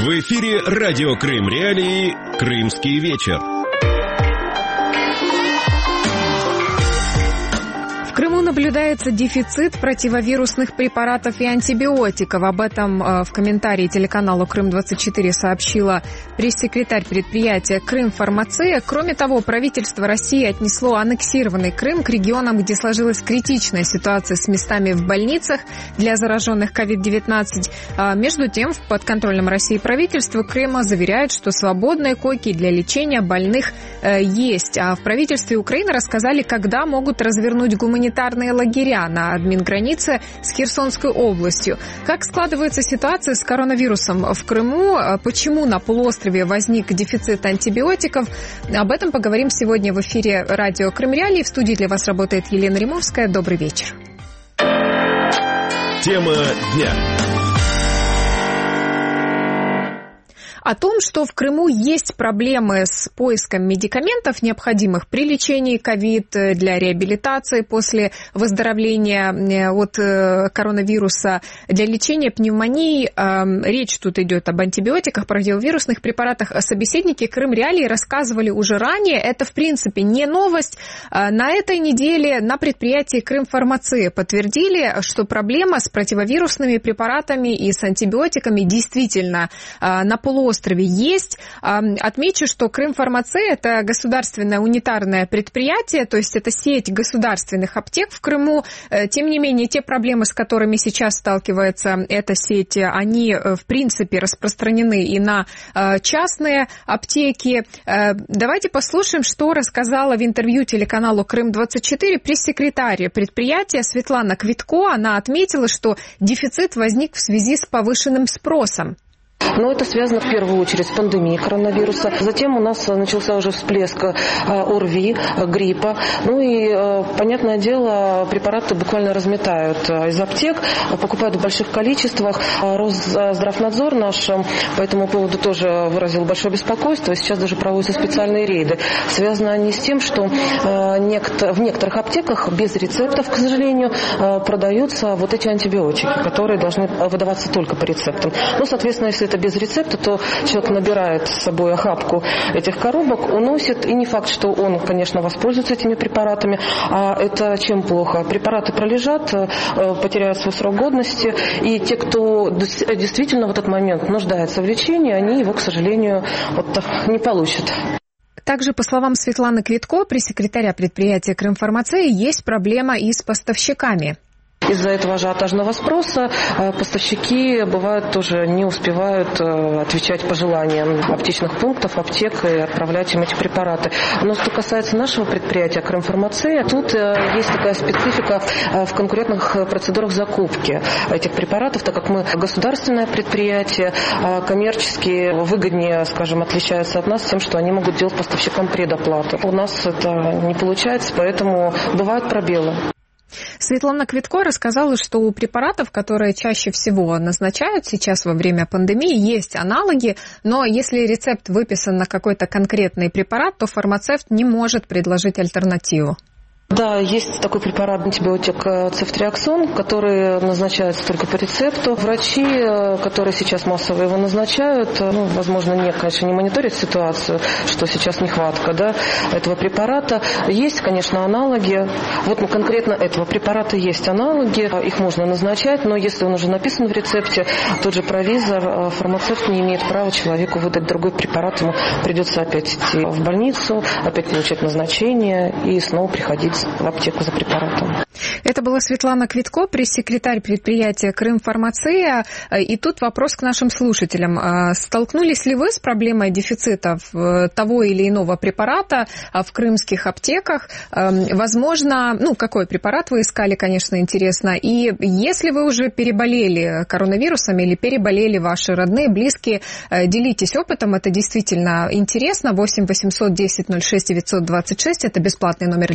В эфире радио Крым Реалии «Крымский вечер». В Крыму наблюдается дефицит противовирусных препаратов и антибиотиков. Об этом в комментарии телеканалу «Крым-24» сообщила пресс-секретарь предприятия «Крымфармация». Кроме того, правительство России отнесло аннексированный Крым к регионам, где сложилась критичная ситуация с местами в больницах для зараженных COVID-19. Между тем, в подконтрольном России правительстве Крыма заверяют, что свободные койки для лечения больных есть. А в правительстве Украины рассказали, когда могут развернуть гуманитарные лагеря на админгранице с Херсонской областью. Как складывается ситуация с коронавирусом в Крыму? Почему на полуострове возник дефицит антибиотиков? Об этом поговорим сегодня в эфире радио Крым Реалии. В студии для вас работает Елена Римовская. Добрый вечер. Тема дня. О том, что в Крыму есть проблемы с поиском медикаментов, необходимых при лечении ковид, для реабилитации после выздоровления от коронавируса, для лечения пневмонии. Речь тут идет об антибиотиках, противовирусных препаратах. Собеседники Крым Реалии рассказывали уже ранее. Это, в принципе, не новость. На этой неделе на предприятии Крымфармация подтвердили, что проблема с противовирусными препаратами и с антибиотиками действительно на полуострове есть. Отмечу, что Крымфармация – это государственное унитарное предприятие, то есть это сеть государственных аптек в Крыму. Тем не менее, те проблемы, с которыми сейчас сталкивается эта сеть, они, в принципе, распространены и на частные аптеки. Давайте послушаем, что рассказала в интервью телеканалу Крым-24 пресс-секретарь предприятия Светлана Квитко. Она отметила, что дефицит возник в связи с повышенным спросом. Но это связано в первую очередь с пандемией коронавируса. Затем у нас начался уже всплеск ОРВИ, гриппа. Ну и, понятное дело, препараты буквально разметают из аптек, покупают в больших количествах. Росздравнадзор наш по этому поводу тоже выразил большое беспокойство. Сейчас даже проводятся специальные рейды. Связаны они с тем, что в некоторых аптеках без рецептов, к сожалению, продаются вот эти антибиотики, которые должны выдаваться только по рецептам. Ну, соответственно, если это без рецепта, то человек набирает с собой охапку этих коробок, уносит, и не факт, что он, конечно, воспользуется этими препаратами, а это чем плохо? Препараты пролежат, потеряют свой срок годности, и те, кто действительно в этот момент нуждается в лечении, они его, к сожалению, не получат. Также, по словам Светланы Квитко, пресс-секретаря предприятия Крымфармация, есть проблема и с поставщиками. Из-за этого ажиотажного спроса поставщики, бывают, тоже не успевают отвечать пожеланиям аптечных пунктов, аптек и отправлять им эти препараты. Но что касается нашего предприятия Крымфармация, тут есть такая специфика в конкурентных процедурах закупки этих препаратов, так как мы государственное предприятие, коммерчески выгоднее, скажем, отличаются от нас тем, что они могут делать поставщикам предоплату. У нас это не получается, поэтому бывают пробелы. Светлана Квитко рассказала, что у препаратов, которые чаще всего назначают сейчас во время пандемии, есть аналоги, но если рецепт выписан на какой-то конкретный препарат, то фармацевт не может предложить альтернативу. Да, есть такой препарат, антибиотик цефтриаксон, который назначается только по рецепту. Врачи, которые сейчас массово его назначают, возможно, конечно, не мониторят ситуацию, что сейчас нехватка этого препарата. Есть, конечно, аналоги. Вот конкретно этого препарата есть аналоги, их можно назначать, но если он уже написан в рецепте, тот же провизор, фармацевт не имеет права человеку выдать другой препарат, ему придется опять идти в больницу, опять получать назначение и снова приходить в аптеку за препаратом. Это была Светлана Квитко, пресс-секретарь предприятия Крымфармация. И тут вопрос к нашим слушателям. Столкнулись ли вы с проблемой дефицита того или иного препарата в крымских аптеках? Возможно, какой препарат вы искали, конечно, интересно. И если вы уже переболели коронавирусом или переболели ваши родные, близкие, делитесь опытом, это действительно интересно. 8 800 10 06 926, это бесплатный номер для звонков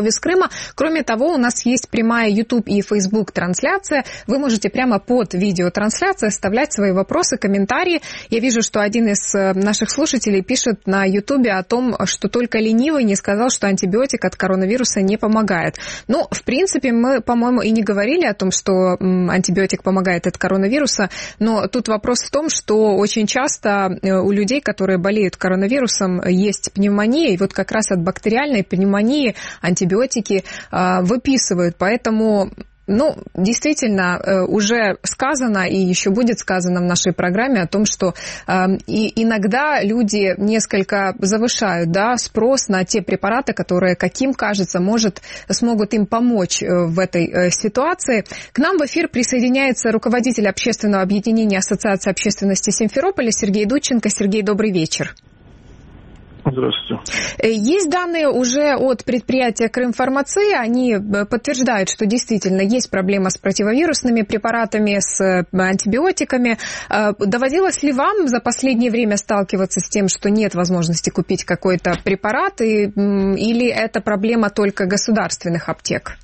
любовь из Крыма. Кроме того, у нас есть прямая YouTube и Facebook трансляция. Вы можете прямо под видеотрансляцией оставлять свои вопросы, комментарии. Я вижу, что один из наших слушателей пишет на YouTube о том, что только ленивый не сказал, что антибиотик от коронавируса не помогает. Ну, в принципе, мы, по-моему, и не говорили о том, что антибиотик помогает от коронавируса, но тут вопрос в том, что очень часто у людей, которые болеют коронавирусом, есть пневмония, и вот как раз от бактериальной пневмонии антибиотики выписывают, поэтому... Ну, действительно, уже сказано и еще будет сказано в нашей программе о том, что и иногда люди несколько завышают, да, спрос на те препараты, которые, каким кажется, смогут им помочь в этой ситуации. К нам в эфир присоединяется руководитель общественного объединения Ассоциации общественности Симферополя Сергей Дудченко. Сергей, добрый вечер. Здравствуйте. Есть данные уже от предприятия Крымфармация, они подтверждают, что действительно есть проблема с противовирусными препаратами, с антибиотиками. Доводилось ли вам за последнее время сталкиваться с тем, что нет возможности купить какой-то препарат, или это проблема только государственных аптек?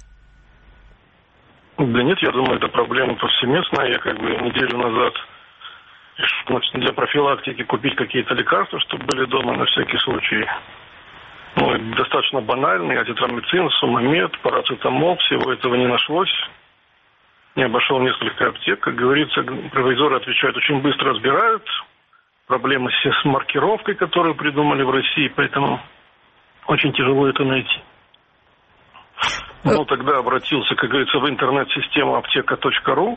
Да нет, я думаю, это проблема повсеместная. Я неделю назад для профилактики купить какие-то лекарства, чтобы были дома на всякий случай. Ну, достаточно банальные: азитромицин, сумамед, парацетамол. Всего этого не нашлось. Я обошел несколько аптек. Как говорится, провизоры отвечают, очень быстро разбирают. Проблемы с маркировкой, которую придумали в России, поэтому очень тяжело это найти. Ну, тогда обратился, как говорится, в интернет-систему аптека.ру.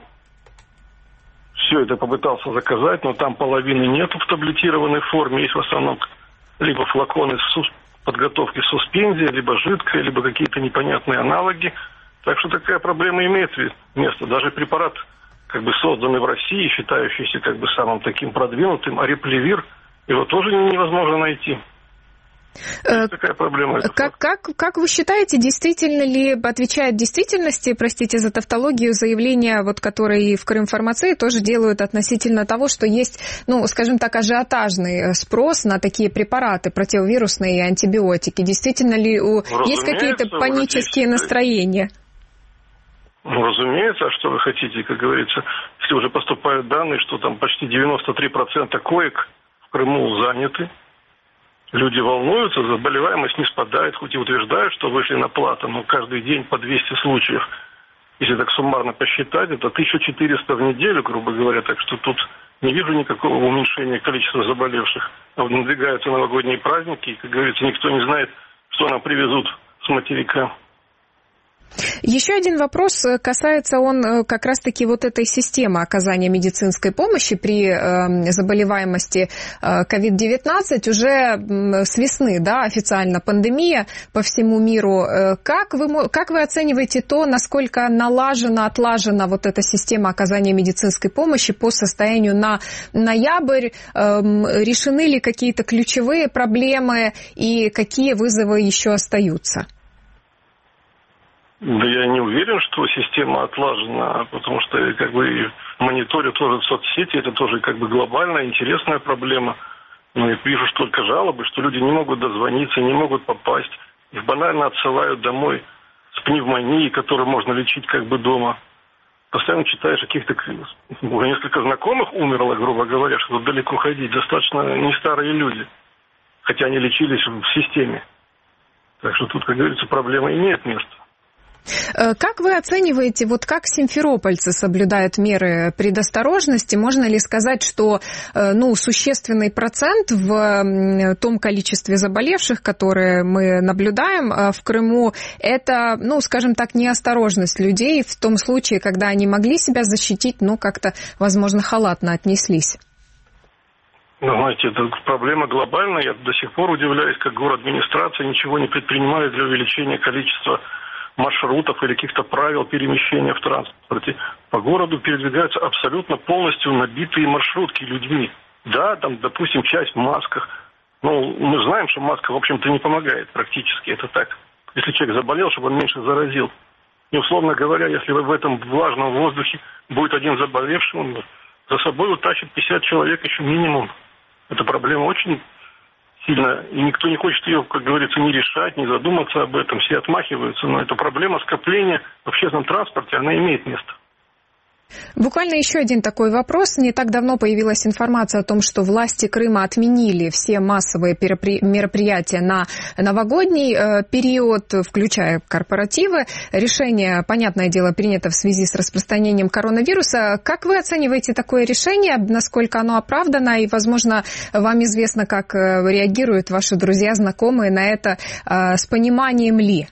Все это попытался заказать, но там половины нету в таблетированной форме. Есть в основном либо флаконы подготовки суспензия, либо жидкая, либо какие-то непонятные аналоги. Так что такая проблема имеет место. Даже препарат, созданный в России, считающийся самым таким продвинутым, ареплевир, его тоже невозможно найти. Такая проблема. Как вы считаете, действительно ли отвечает действительности, простите за тавтологию, заявления, которые в Крымфармации тоже делают относительно того, что есть, скажем так, ажиотажный спрос на такие препараты, противовирусные и антибиотики? Действительно ли есть какие-то панические настроения? Разумеется, а что вы хотите, как говорится, если уже поступают данные, что там почти 93% коек в Крыму заняты. Люди волнуются, заболеваемость не спадает, хоть и утверждают, что вышли на плато, но каждый день по 200 случаев. Если так суммарно посчитать, это 1400 в неделю, грубо говоря, так что тут не вижу никакого уменьшения количества заболевших. А вот надвигаются новогодние праздники, и, как говорится, никто не знает, что нам привезут с материка. Еще один вопрос касается как раз-таки этой системы оказания медицинской помощи при заболеваемости COVID-19. Уже с весны, официально пандемия по всему миру. Как вы оцениваете то, насколько отлажена эта система оказания медицинской помощи по состоянию на ноябрь? Решены ли какие-то ключевые проблемы и какие вызовы еще остаются? Да я не уверен, что система отлажена, потому что мониторю тоже соцсети, это тоже глобальная, интересная проблема. Но я вижу только жалобы, что люди не могут дозвониться, не могут попасть. Их банально отсылают домой с пневмонией, которую можно лечить дома. Постоянно читаешь каких-то, уже несколько знакомых умерло, грубо говоря, что далеко ходить. Достаточно не старые люди, хотя они лечились в системе. Так что тут, как говорится, проблема имеет место. Как вы оцениваете, как симферопольцы соблюдают меры предосторожности? Можно ли сказать, что существенный процент в том количестве заболевших, которые мы наблюдаем в Крыму, это, скажем так, неосторожность людей в том случае, когда они могли себя защитить, но как-то, возможно, халатно отнеслись? Знаете, это проблема глобальная. Я до сих пор удивляюсь, как город-администрация ничего не предпринимает для увеличения количества маршрутов или каких-то правил перемещения в транспорте. По городу передвигаются абсолютно полностью набитые маршрутки людьми. Да, там, допустим, часть в масках. Но мы знаем, что маска, в общем-то, не помогает практически. Это так. Если человек заболел, чтобы он меньше заразил. И, условно говоря, если в этом влажном воздухе будет один заболевший, он за собой утащит 50 человек еще минимум. Эта проблема очень сильно, и никто не хочет ее, как говорится, не решать, не задуматься об этом, все отмахиваются, но эта проблема скопления в общественном транспорте, она имеет место. Буквально еще один такой вопрос. Не так давно появилась информация о том, что власти Крыма отменили все массовые мероприятия на новогодний период, включая корпоративы. Решение, понятное дело, принято в связи с распространением коронавируса. Как вы оцениваете такое решение? Насколько оно оправдано? И, возможно, вам известно, как реагируют ваши друзья, знакомые на это, с пониманием ли?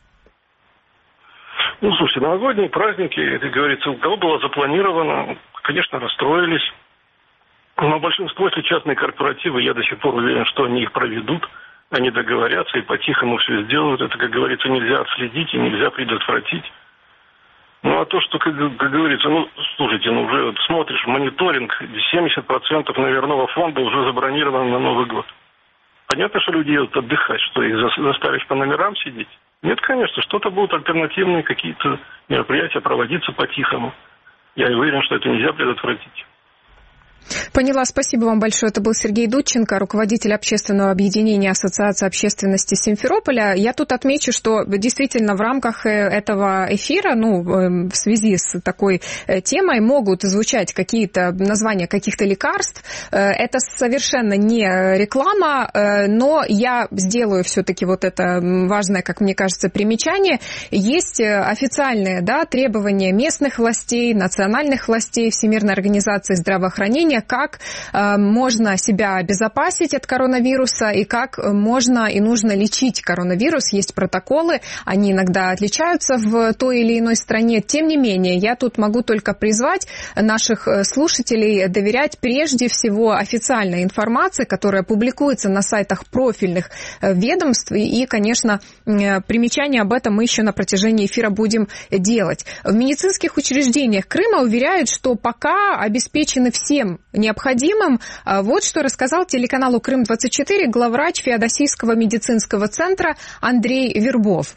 Ну, слушайте, новогодние праздники, как говорится, у кого было запланировано, конечно, расстроились. Но большинство, если частные корпоративы, я до сих пор уверен, что они их проведут, они договорятся и по-тихому все сделают. Это, как говорится, нельзя отследить и нельзя предотвратить. Ну, а то, что, как говорится, слушайте, уже вот смотришь, мониторинг, 70% наверное, фонда уже забронировано на Новый год. Понятно, что люди едут отдыхать, что их заставишь по номерам сидеть? Нет, конечно, что-то будут альтернативные какие-то мероприятия проводиться по-тихому. Я уверен, что это нельзя предотвратить. Поняла, спасибо вам большое. Это был Сергей Дудченко, руководитель общественного объединения Ассоциации общественности Симферополя. Я тут отмечу, что действительно в рамках этого эфира, в связи с такой темой, могут звучать какие-то названия каких-то лекарств. Это совершенно не реклама, но я сделаю все-таки вот это важное, как мне кажется, примечание. Есть официальные требования местных властей, национальных властей, Всемирной организации здравоохранения, как можно себя обезопасить от коронавируса и как можно и нужно лечить коронавирус. Есть протоколы, они иногда отличаются в той или иной стране. Тем не менее, я тут могу только призвать наших слушателей доверять прежде всего официальной информации, которая публикуется на сайтах профильных ведомств. И, конечно, примечания об этом мы еще на протяжении эфира будем делать. В медицинских учреждениях Крыма уверяют, что пока обеспечены всем необходимым. Вот что рассказал телеканалу Крым-24 главврач Феодосийского медицинского центра Андрей Вербов.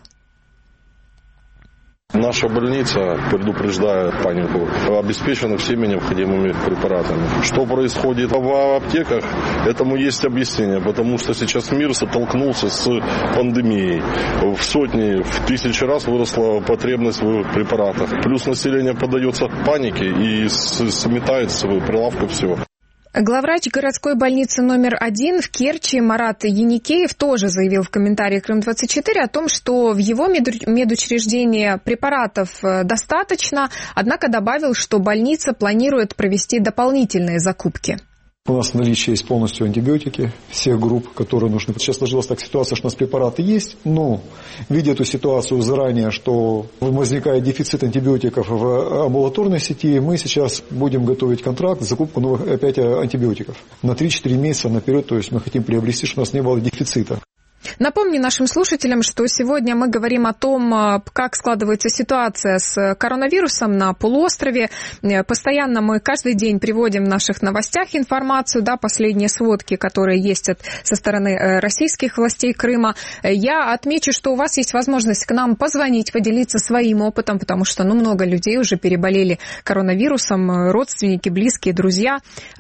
Наша больница, предупреждая панику, обеспечена всеми необходимыми препаратами. Что происходит в аптеках, этому есть объяснение, потому что сейчас мир столкнулся с пандемией. В сотни, в тысячи раз выросла потребность в препаратах. Плюс население поддается панике и сметает с прилавка всего. Главврач городской больницы номер 1 в Керчи Марат Яникеев тоже заявил в комментарии Крым-24 о том, что в его медучреждении препаратов достаточно, однако добавил, что больница планирует провести дополнительные закупки. У нас в наличии есть полностью антибиотики всех групп, которые нужны. Сейчас сложилась так ситуация, что у нас препараты есть, но видя эту ситуацию заранее, что возникает дефицит антибиотиков в амбулаторной сети, мы сейчас будем готовить контракт, закупку новых опять антибиотиков на 3-4 месяца наперед, то есть мы хотим приобрести, чтобы у нас не было дефицита. Напомню нашим слушателям, что сегодня мы говорим о том, как складывается ситуация с коронавирусом на полуострове. Постоянно мы каждый день приводим в наших новостях информацию, последние сводки, которые есть со стороны российских властей Крыма. Я отмечу, что у вас есть возможность к нам позвонить, поделиться своим опытом, потому что много людей уже переболели коронавирусом, родственники, близкие, друзья.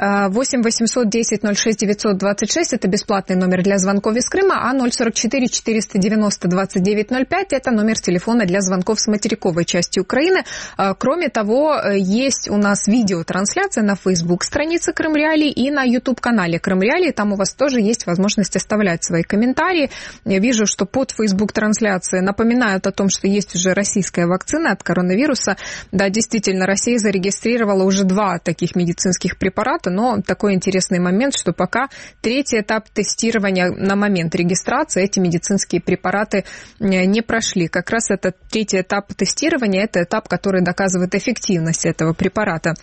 8 800 10 06 926 – это бесплатный номер для звонков из Крыма, а 044 490 2905 – это номер телефона для звонков с материковой части Украины. Кроме того, есть у нас видеотрансляция на Facebook-странице Крым Реалии и на YouTube-канале Крым Реалии. Там у вас тоже есть возможность оставлять свои комментарии. Я вижу, что под Facebook-трансляцией напоминают о том, что есть уже российская вакцина от коронавируса. Да, действительно, Россия зарегистрировала уже 2 таких медицинских препарата, но такой интересный момент, что пока 3-й этап тестирования на момент регистрации эти медицинские препараты не прошли. Как раз этот 3-й этап тестирования – это этап, который доказывает эффективность этого препарата.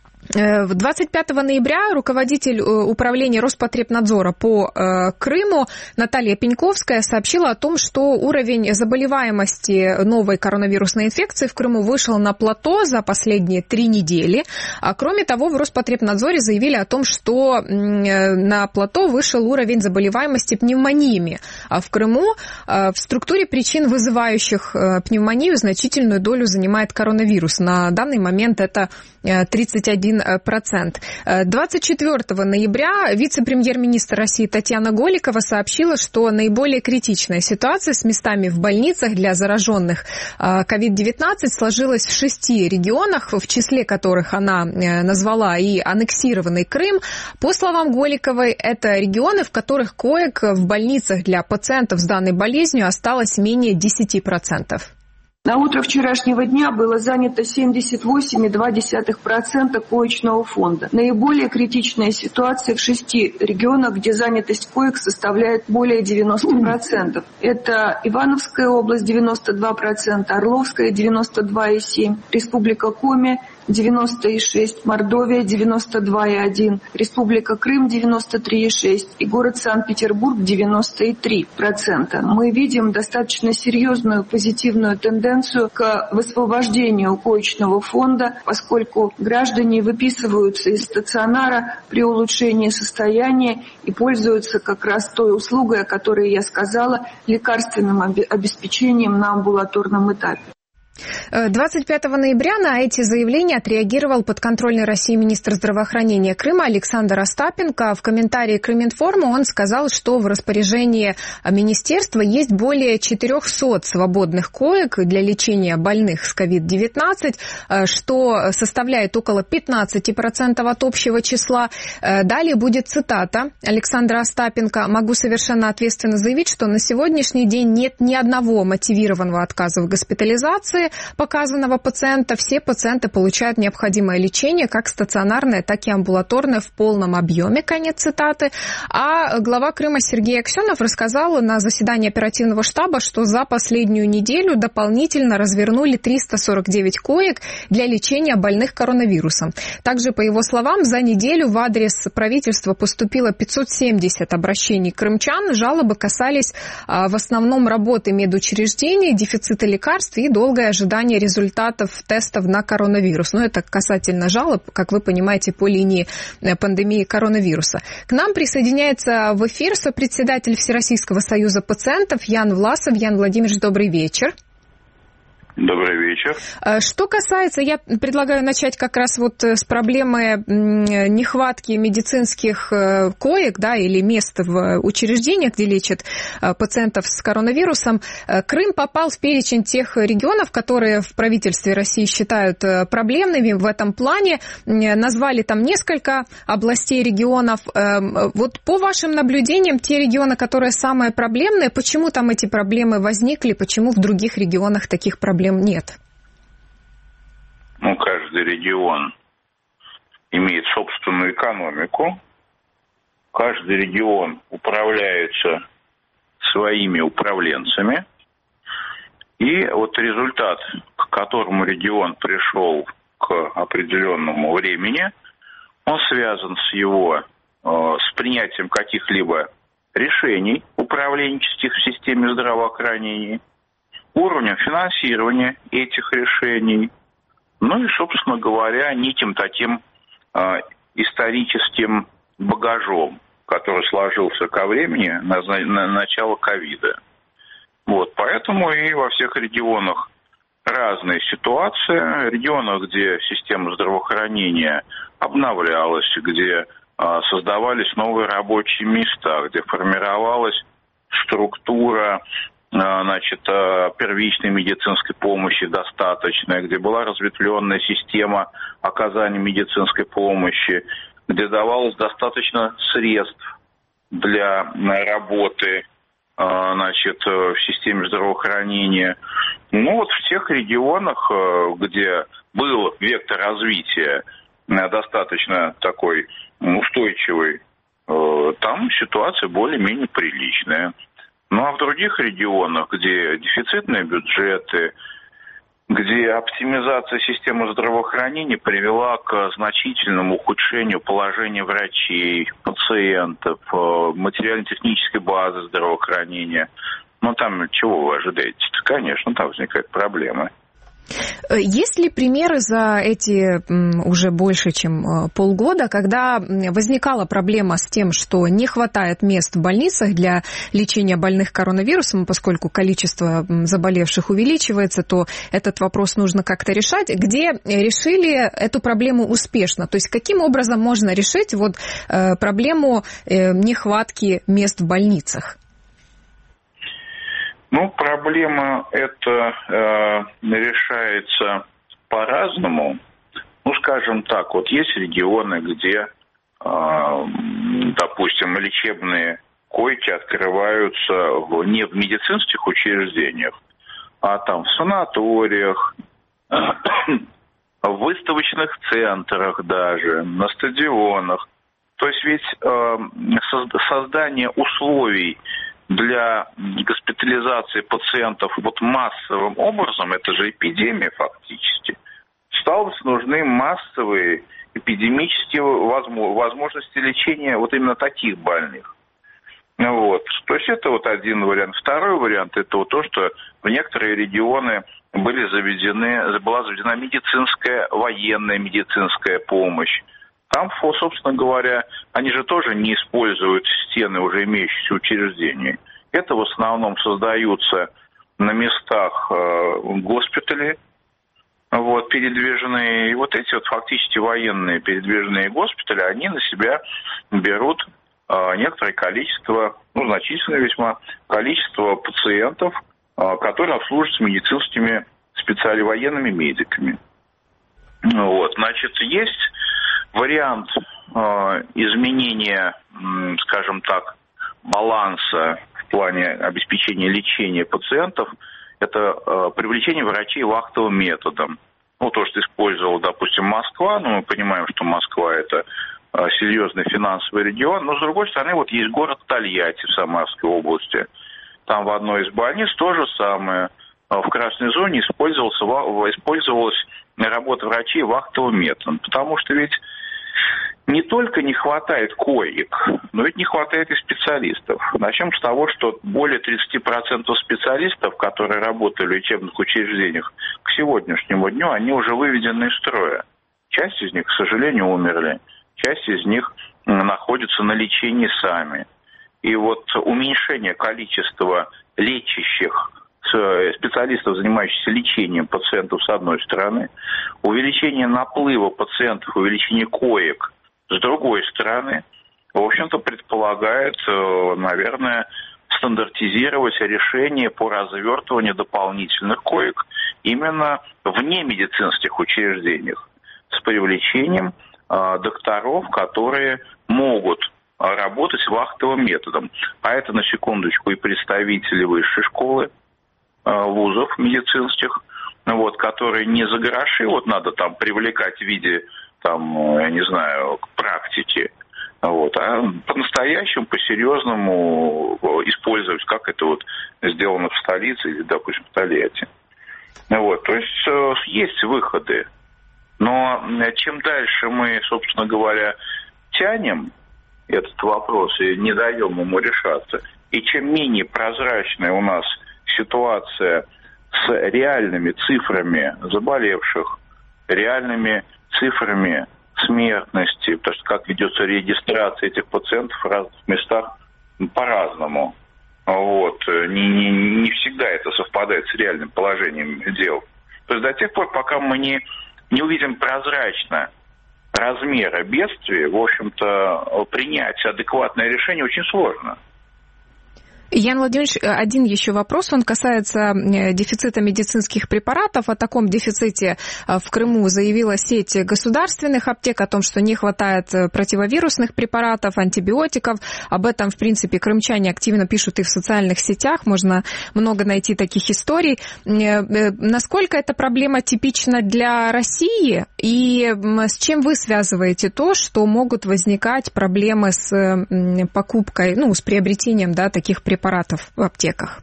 25 ноября руководитель управления Роспотребнадзора по Крыму Наталья Пеньковская сообщила о том, что уровень заболеваемости новой коронавирусной инфекции в Крыму вышел на плато за последние 3 недели. А кроме того, в Роспотребнадзоре заявили о том, что на плато вышел уровень заболеваемости пневмониями. А в Крыму в структуре причин, вызывающих пневмонию, значительную долю занимает коронавирус. На данный момент это 31 24 ноября вице-премьер-министр России Татьяна Голикова сообщила, что наиболее критичная ситуация с местами в больницах для зараженных COVID-19 сложилась в 6 регионах, в числе которых она назвала и аннексированный Крым. По словам Голиковой, это регионы, в которых коек в больницах для пациентов с данной болезнью осталось менее 10%. На утро вчерашнего дня было занято 78,2% коечного фонда. Наиболее критичная ситуация в 6 регионах, где занятость коек составляет более 90%. Это Ивановская область 92%, Орловская 92,7%, Республика Коми 90,6%, Мордовия 92,1%, Республика Крым 93,6% и город Санкт-Петербург 90,3%. Мы видим достаточно серьезную позитивную тенденцию к высвобождению коечного фонда, поскольку граждане выписываются из стационара при улучшении состояния и пользуются как раз той услугой, о которой я сказала, лекарственным обеспечением на амбулаторном этапе. 25 ноября на эти заявления отреагировал подконтрольный России министр здравоохранения Крыма Александр Остапенко. В комментарии к Крыминформу он сказал, что в распоряжении министерства есть более 400 свободных коек для лечения больных с COVID-19, что составляет около 15% от общего числа. Далее будет цитата Александра Остапенко. «Могу совершенно ответственно заявить, что на сегодняшний день нет ни одного мотивированного отказа в госпитализации показанного пациента. Все пациенты получают необходимое лечение, как стационарное, так и амбулаторное в полном объеме». Конец цитаты. А глава Крыма Сергей Аксенов рассказал на заседании оперативного штаба, что за последнюю неделю дополнительно развернули 349 коек для лечения больных коронавирусом. Также, по его словам, за неделю в адрес правительства поступило 570 обращений крымчан. Жалобы касались в основном работы медучреждений, дефицита лекарств и долгое ожидание результатов тестов на коронавирус. Но это касательно жалоб, как вы понимаете, по линии пандемии коронавируса. К нам присоединяется в эфир сопредседатель Всероссийского союза пациентов Ян Власов. Ян Владимирович, добрый вечер. Добрый вечер. Что касается, я предлагаю начать как раз вот с проблемы нехватки медицинских коек, да, или мест в учреждениях, где лечат пациентов с коронавирусом. Крым попал в перечень тех регионов, которые в правительстве России считают проблемными в этом плане. Назвали там несколько областей, регионов. Вот по вашим наблюдениям, те регионы, которые самые проблемные, почему там эти проблемы возникли, почему в других регионах таких проблем нет? Каждый регион имеет собственную экономику. Каждый регион управляется своими управленцами. И вот результат, к которому регион пришел к определенному времени, он связан с его с принятием каких-либо решений управленческих в системе здравоохранения, уровнем финансирования этих решений, ну и, собственно говоря, неким таким историческим багажом, который сложился ко времени на начало ковида. Вот, поэтому и во всех регионах разные ситуации. В регионах, где система здравоохранения обновлялась, где создавались новые рабочие места, где формировалась структура первичной медицинской помощи достаточная, где была разветвленная система оказания медицинской помощи, где давалось достаточно средств для работы в системе здравоохранения. Вот в тех регионах, где был вектор развития достаточно такой устойчивый, там ситуация более-менее приличная. Ну а в других регионах, где дефицитные бюджеты, где оптимизация системы здравоохранения привела к значительному ухудшению положения врачей, пациентов, материально-технической базы здравоохранения, там чего вы ожидаете? Конечно, там возникают проблемы. Есть ли примеры за эти уже больше, чем полгода, когда возникала проблема с тем, что не хватает мест в больницах для лечения больных коронавирусом, поскольку количество заболевших увеличивается, то этот вопрос нужно как-то решать, где решили эту проблему успешно? То есть каким образом можно решить проблему нехватки мест в больницах? Проблема эта решается по-разному. Скажем так, есть регионы, где, допустим, лечебные койки открываются не в медицинских учреждениях, а там в санаториях, в выставочных центрах даже, на стадионах. То есть ведь создание условий для госпитализации пациентов массовым образом, это же эпидемия фактически, стало нужны массовые эпидемические возможности лечения именно таких больных. То есть это один вариант. Второй вариант – это то, что в некоторые регионы была заведена медицинская, военная медицинская помощь. Там, собственно говоря, они же тоже не используют стены уже имеющихся учреждений. Это в основном создаются на местах госпитали, передвижные. И эти фактически военные передвижные госпитали, они на себя берут некоторое количество, значительное весьма количество пациентов, которые обслуживаются медицинскими военными медиками. Есть вариант изменения, скажем так, баланса в плане обеспечения лечения пациентов – это привлечение врачей вахтовым методом. То, что использовала, допустим, Москва, мы понимаем, что Москва – это серьезный финансовый регион, но, с другой стороны, есть город Тольятти в Самарской области. Там в одной из больниц то же самое. В красной зоне использовалась работа врачей вахтовым методом, потому что ведь не только не хватает коек, но ведь не хватает и специалистов. Начнем с того, что более 30% специалистов, которые работали в лечебных учреждениях, к сегодняшнему дню, они уже выведены из строя. Часть из них, к сожалению, умерли. Часть из них находится на лечении сами. И уменьшение количества лечащих специалистов, занимающихся лечением пациентов с одной стороны, увеличение наплыва пациентов, увеличение коек с другой стороны, в общем-то, предполагает, наверное, стандартизировать решение по развертыванию дополнительных коек именно в немедицинских учреждениях с привлечением докторов, которые могут работать вахтовым методом. А это, на секундочку, и представители высшей школы, вузов медицинских, которые не за гроши, надо там привлекать в виде, практики, а по-настоящему, по-серьезному использовать, как это сделано в столице или, допустим, в Тольятти. То есть есть выходы, но чем дальше мы, собственно говоря, тянем этот вопрос и не даем ему решаться, и чем менее прозрачная у нас ситуация с реальными цифрами заболевших, реальными цифрами смертности, потому что как ведется регистрация этих пациентов в разных местах по-разному. Не всегда это совпадает с реальным положением дел. То есть до тех пор, пока мы не увидим прозрачно размера бедствия, в общем-то, принять адекватное решение очень сложно. Ян Владимирович, один еще вопрос, он касается дефицита медицинских препаратов. О таком дефиците в Крыму заявила сеть государственных аптек, о том, что не хватает противовирусных препаратов, антибиотиков. Об этом, в принципе, крымчане активно пишут и в социальных сетях, можно много найти таких историй. Насколько эта проблема типична для России, и с чем вы связываете то, что могут возникать проблемы с покупкой, с приобретением таких препаратов в аптеках?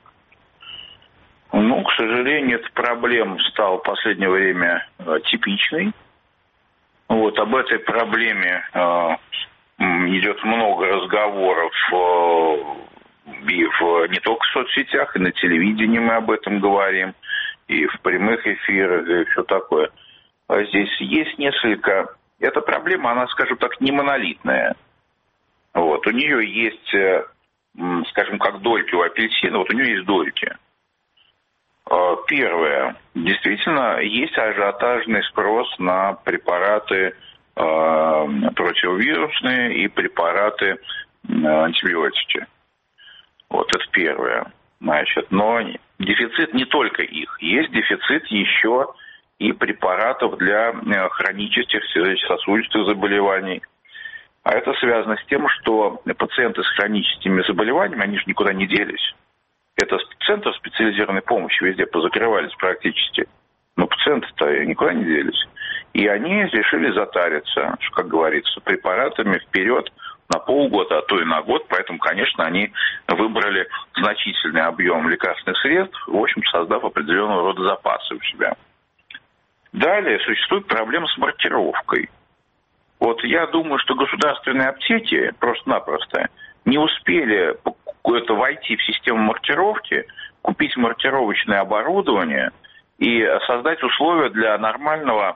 К сожалению, эта проблема стала в последнее время типичной. Об этой проблеме идет много разговоров и не только в соцсетях, и на телевидении мы об этом говорим. и в прямых эфирах, и все такое. А здесь есть несколько... Эта проблема, она, скажем так, не монолитная. Вот. У нее есть, скажем, как дольки у апельсина, вот у нее есть дольки. Первое. Действительно, есть ажиотажный спрос на препараты противовирусные и препараты антибиотики. Вот это первое. Значит, но дефицит не только их. Есть дефицит еще и препаратов для хронических сердечно-сосудистых заболеваний. А это связано с тем, что пациенты с хроническими заболеваниями, они же никуда не делись. Это центры специализированной помощи везде позакрывались практически. Но пациенты-то никуда не делись. И они решили затариться, как говорится, препаратами вперед на полгода, а то и на год. Поэтому, конечно, они выбрали значительный объем лекарственных средств, в общем, создав определенного рода запасы у себя. Далее существует проблема с маркировкой. Вот я думаю, что государственные аптеки просто-напросто не успели войти в систему маркировки, купить маркировочное оборудование и создать условия для нормальный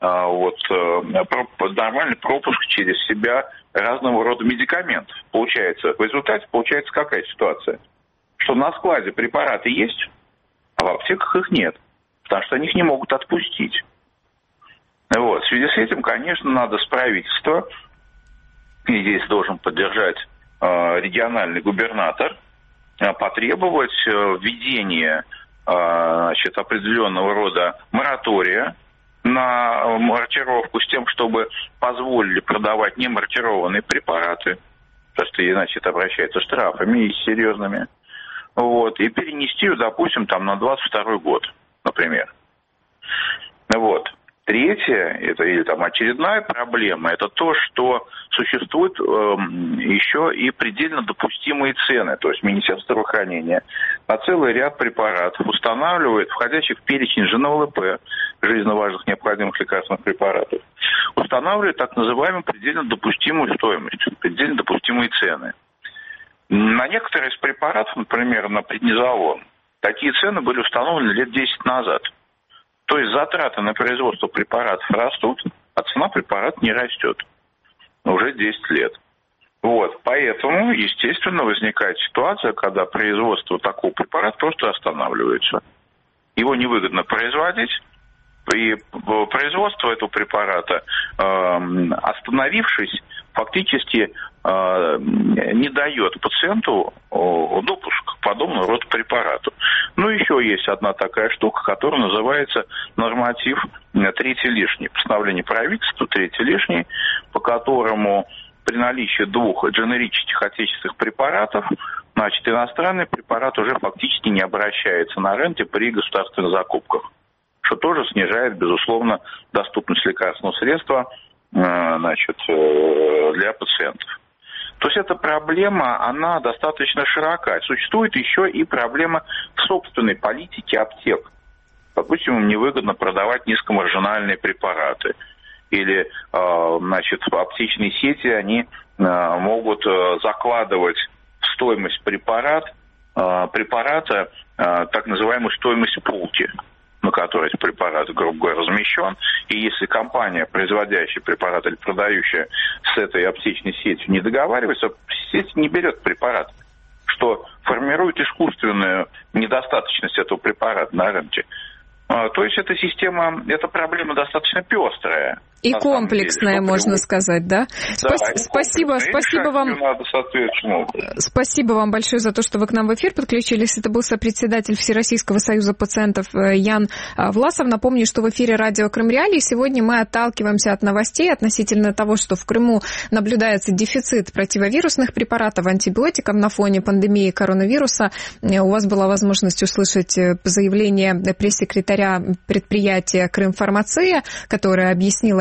пропуск через себя разного рода медикаментов. В результате получается какая ситуация? Что на складе препараты есть, а в аптеках их нет, потому что они их не могут отпустить. Вот. В связи с этим, конечно, надо с правительства, и здесь должен поддержать региональный губернатор, потребовать введения определенного рода моратория на маркировку с тем, чтобы позволили продавать немаркированные препараты, потому что иначе это обращается штрафами и серьезными, вот, и перенести ее, допустим, на 22 год, например. Вот. Третье, или очередная проблема, это то, что существуют еще и предельно допустимые цены. То есть Министерство здравоохранения на целый ряд препаратов устанавливает, входящих в перечень ЖНЛП, жизненно важных необходимых лекарственных препаратов, устанавливает так называемую предельно допустимую стоимость, предельно допустимые цены. На некоторые из препаратов, например, на преднизолон, такие цены были установлены лет 10 назад. То есть затраты на производство препаратов растут, а цена препарата не растет. Уже 10 лет. Вот. Поэтому, естественно, возникает ситуация, когда производство такого препарата просто останавливается. Его невыгодно производить, и производство этого препарата, остановившись, фактически не дает пациенту допуск к подобного рода препарату. Ну, еще есть одна такая штука, которая называется норматив «третий лишний». Постановление правительства «третий лишний», по которому при наличии двух дженерических отечественных препаратов, иностранный препарат уже фактически не обращается на рынке при государственных закупках, что тоже снижает, безусловно, доступность лекарственного средства для пациентов. То есть эта проблема, она достаточно широка. Существует еще и проблема собственной политики аптек. Допустим, им невыгодно продавать низкомаржинальные препараты. Или, аптечные сети, они могут закладывать в стоимость препарата так называемую стоимость полки, на которой этот препарат, грубо говоря, размещен. И если компания, производящая препарат или продающая с этой аптечной сетью не договаривается, сеть не берет препарат, что формирует искусственную недостаточность этого препарата на рынке. То есть эта проблема достаточно пестрая. И комплексная, можно сказать, да? Спасибо вам. Спасибо вам большое за то, что вы к нам в эфир подключились. Это был сопредседатель Всероссийского союза пациентов Ян Власов. Напомню, что в эфире радио Крым Реалии. Сегодня мы отталкиваемся от новостей относительно того, что в Крыму наблюдается дефицит противовирусных препаратов, антибиотиков на фоне пандемии коронавируса. У вас была возможность услышать заявление пресс-секретаря предприятия «Крымфармация», которая объяснила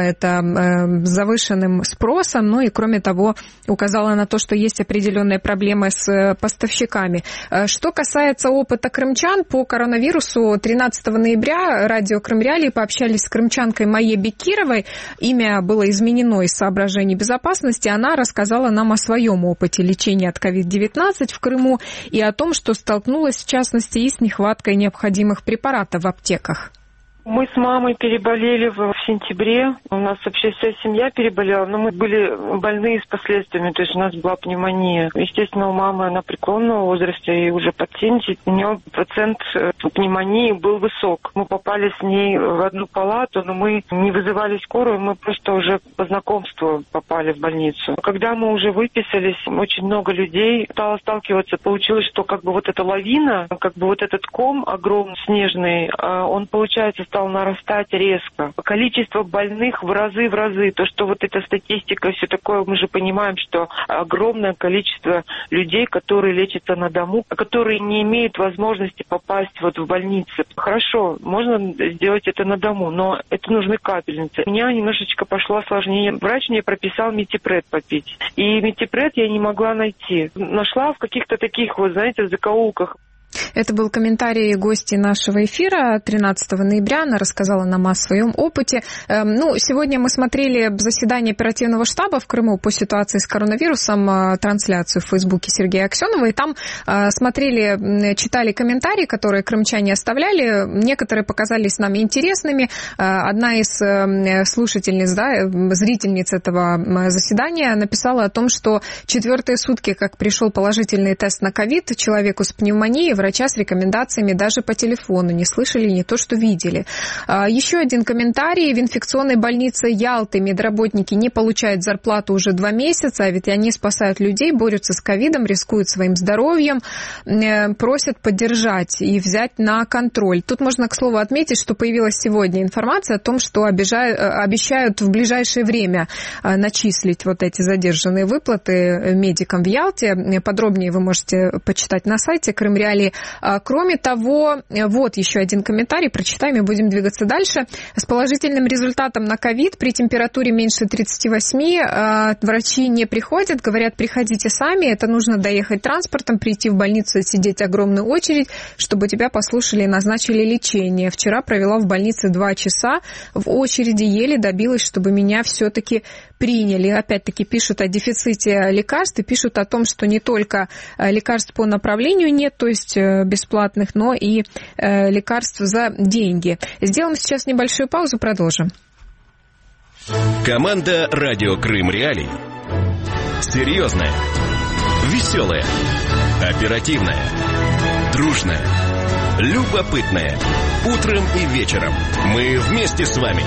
это завышенным спросом, ну и кроме того указала на то, что есть определенные проблемы с поставщиками. Что касается опыта крымчан по коронавирусу, 13 ноября радио Крым Реалии пообщались с крымчанкой Майей Бекировой. Имя было изменено из соображений безопасности. Она рассказала нам о своем опыте лечения от COVID-19 в Крыму и о том, что столкнулась, в частности, и с нехваткой необходимых препаратов в аптеках. Мы с мамой переболели в сентябре. У нас вообще вся семья переболела, но мы были больны с последствиями. То есть у нас была пневмония. Естественно, у мамы, она преклонного возраста, и уже под 70, у нее процент пневмонии был высок. Мы попали с ней в одну палату, но мы не вызывали скорую, мы просто уже по знакомству попали в больницу. Когда мы уже выписались, очень много людей стало сталкиваться. Получилось, что как бы вот эта лавина, как бы вот этот ком огромный, снежный, он, получается, стал нарастать резко. Количество больных в разы. То, что вот эта статистика, все такое, мы же понимаем, что огромное количество людей, которые лечатся на дому, которые не имеют возможности попасть вот в больницы. Хорошо, можно сделать это на дому, но это нужны капельницы. У меня немножечко пошло осложнение. Врач мне прописал метипред попить. И метипред я не могла найти. Нашла в каких-то таких, вот знаете, в закоулках. Это был комментарий гости нашего эфира 13 ноября. Она рассказала нам о своем опыте. Сегодня мы смотрели заседание оперативного штаба в Крыму по ситуации с коронавирусом, трансляцию в Фейсбуке Сергея Аксенова, и там читали комментарии, которые крымчане оставляли. Некоторые показались нам интересными. Одна из слушательниц, зрительниц этого заседания написала о том, что 4-е сутки, как пришел положительный тест на ковид человеку с пневмонией, врача с рекомендациями даже по телефону не слышали, не то что видели. Еще один комментарий. В инфекционной больнице Ялты медработники не получают зарплату уже 2 месяца, а ведь они спасают людей, борются с ковидом, рискуют своим здоровьем, просят поддержать и взять на контроль. Тут можно, к слову, отметить, что появилась сегодня информация о том, что обещают в ближайшее время начислить вот эти задержанные выплаты медикам в Ялте. Подробнее вы можете почитать на сайте Крым Реалии. Кроме того, вот еще один комментарий, прочитаем и будем двигаться дальше. С положительным результатом на ковид при температуре меньше 38 врачи не приходят, говорят, приходите сами, это нужно доехать транспортом, прийти в больницу, сидеть огромную очередь, чтобы тебя послушали и назначили лечение. Вчера провела в больнице 2 часа, в очереди еле добилась, чтобы меня все-таки приняли. Опять-таки пишут о дефиците лекарств и пишут о том, что не только лекарств по направлению нет, то есть бесплатных, но и лекарств за деньги. Сделаем сейчас небольшую паузу, продолжим. Команда «Радио Крым Реалии». Серьезная, веселая, оперативная, дружная, любопытная. Утром и вечером мы вместе с вами.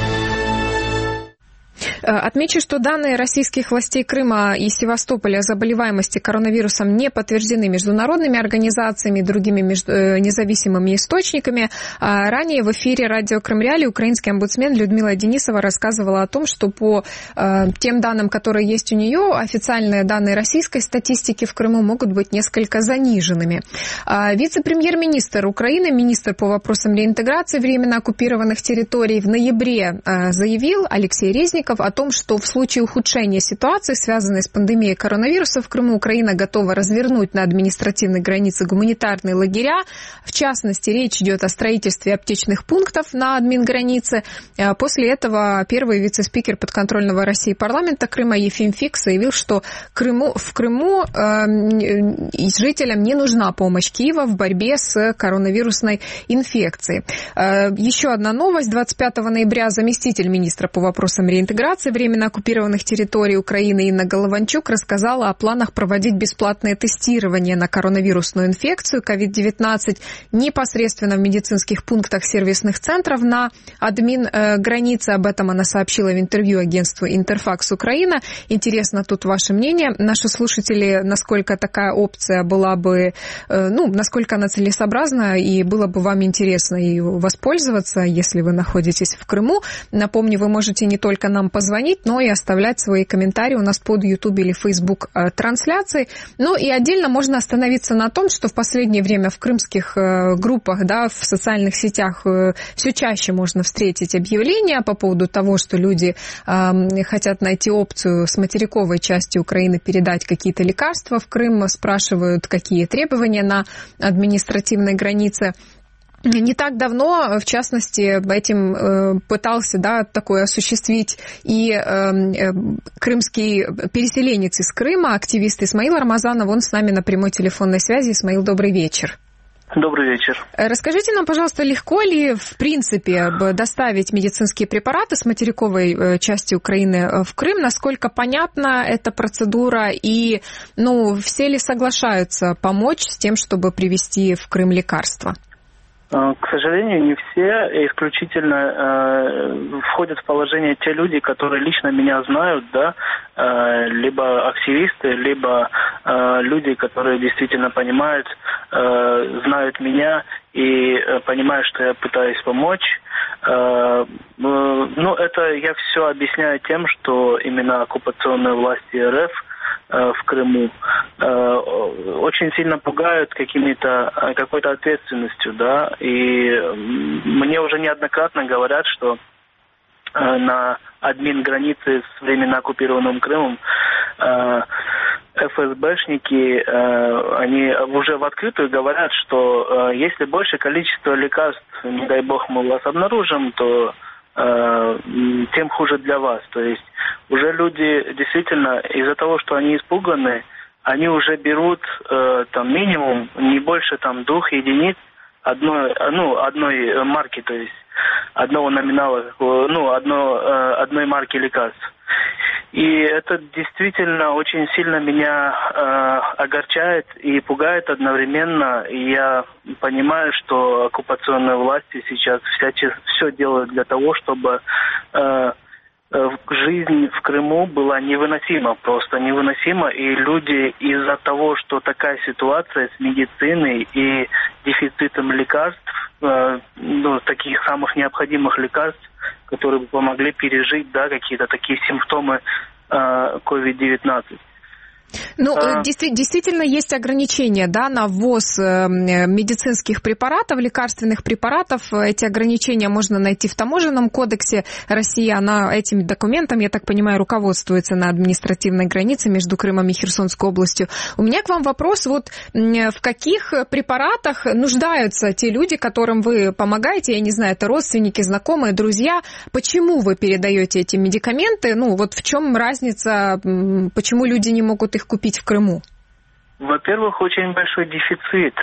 Отмечу, что данные российских властей Крыма и Севастополя о заболеваемости коронавирусом не подтверждены международными организациями и другими независимыми источниками. Ранее в эфире радио Крым Реалии украинский омбудсмен Людмила Денисова рассказывала о том, что по тем данным, которые есть у нее, официальные данные российской статистики в Крыму могут быть несколько заниженными. Вице-премьер-министр Украины, министр по вопросам реинтеграции временно оккупированных территорий в ноябре заявил, Алексей Резников, о том, что в случае ухудшения ситуации, связанной с пандемией коронавируса в Крыму, Украина готова развернуть на административной границе гуманитарные лагеря. В частности, речь идет о строительстве аптечных пунктов на админгранице. После этого первый вице-спикер подконтрольного России парламента Крыма Ефим Фикс заявил, что в Крыму жителям не нужна помощь Киева в борьбе с коронавирусной инфекцией. Еще одна новость. 25 ноября заместитель министра по вопросам реинтеграции временно оккупированных территорий Украины Инна Голованчук рассказала о планах проводить бесплатное тестирование на коронавирусную инфекцию COVID-19 непосредственно в медицинских пунктах сервисных центров на админ-границе. Об этом она сообщила в интервью агентству «Интерфакс Украина». Интересно тут ваше мнение. Наши слушатели, насколько такая опция была бы, насколько она целесообразна, и было бы вам интересно ею воспользоваться, если вы находитесь в Крыму. Напомню, вы можете не только нам позвонить звонить, но и оставлять свои комментарии у нас под YouTube или Facebook трансляцией. Ну и отдельно можно остановиться на том, что в последнее время в крымских группах, да, в социальных сетях все чаще можно встретить объявления по поводу того, что люди хотят найти опцию с материковой части Украины передать какие-то лекарства в Крым, спрашивают, какие требования на административной границе. Не так давно, в частности, этим пытался, да, такое осуществить и крымский переселенец из Крыма, активист Исмаил Рамазанов, он с нами на прямой телефонной связи. Исмаил, добрый вечер. Добрый вечер. Расскажите нам, пожалуйста, легко ли, в принципе, доставить медицинские препараты с материковой части Украины в Крым? Насколько понятна эта процедура? И, все ли соглашаются помочь с тем, чтобы привезти в Крым лекарства? К сожалению, не все. Исключительно входят в положение те люди, которые лично меня знают, да, либо активисты, либо люди, которые действительно понимают, знают меня и понимают, что я пытаюсь помочь. Это я все объясняю тем, что именно оккупационные власти РФ в Крыму очень сильно пугают какой-то ответственностью, да, и мне уже неоднократно говорят, что на админ-границе с временно оккупированным Крымом ФСБшники, они уже в открытую говорят, что если большее количество лекарств, не дай бог, мы вас обнаружим, то тем хуже для вас. То есть уже люди действительно из-за того, что они испуганы, они уже берут минимум не больше 2 единиц одной марки, то есть одного номинала, одной марки лекарств. И это действительно очень сильно меня огорчает и пугает одновременно. И я понимаю, что оккупационные власти сейчас все делают для того, чтобы жизнь в Крыму была невыносима, просто невыносима. И люди из-за того, что такая ситуация с медициной и дефицитом лекарств, таких самых необходимых лекарств, которые бы помогли пережить, да, какие-то такие симптомы COVID-19. Действительно есть ограничения, да, на ввоз медицинских препаратов, лекарственных препаратов. Эти ограничения можно найти в таможенном кодексе России. Она этим документом, я так понимаю, руководствуется на административной границе между Крымом и Херсонской областью. У меня к вам вопрос, в каких препаратах нуждаются те люди, которым вы помогаете, я не знаю, это родственники, знакомые, друзья. Почему вы передаете эти медикаменты? В чем разница, почему люди не могут их купить в Крыму? Во-первых, очень большой дефицит.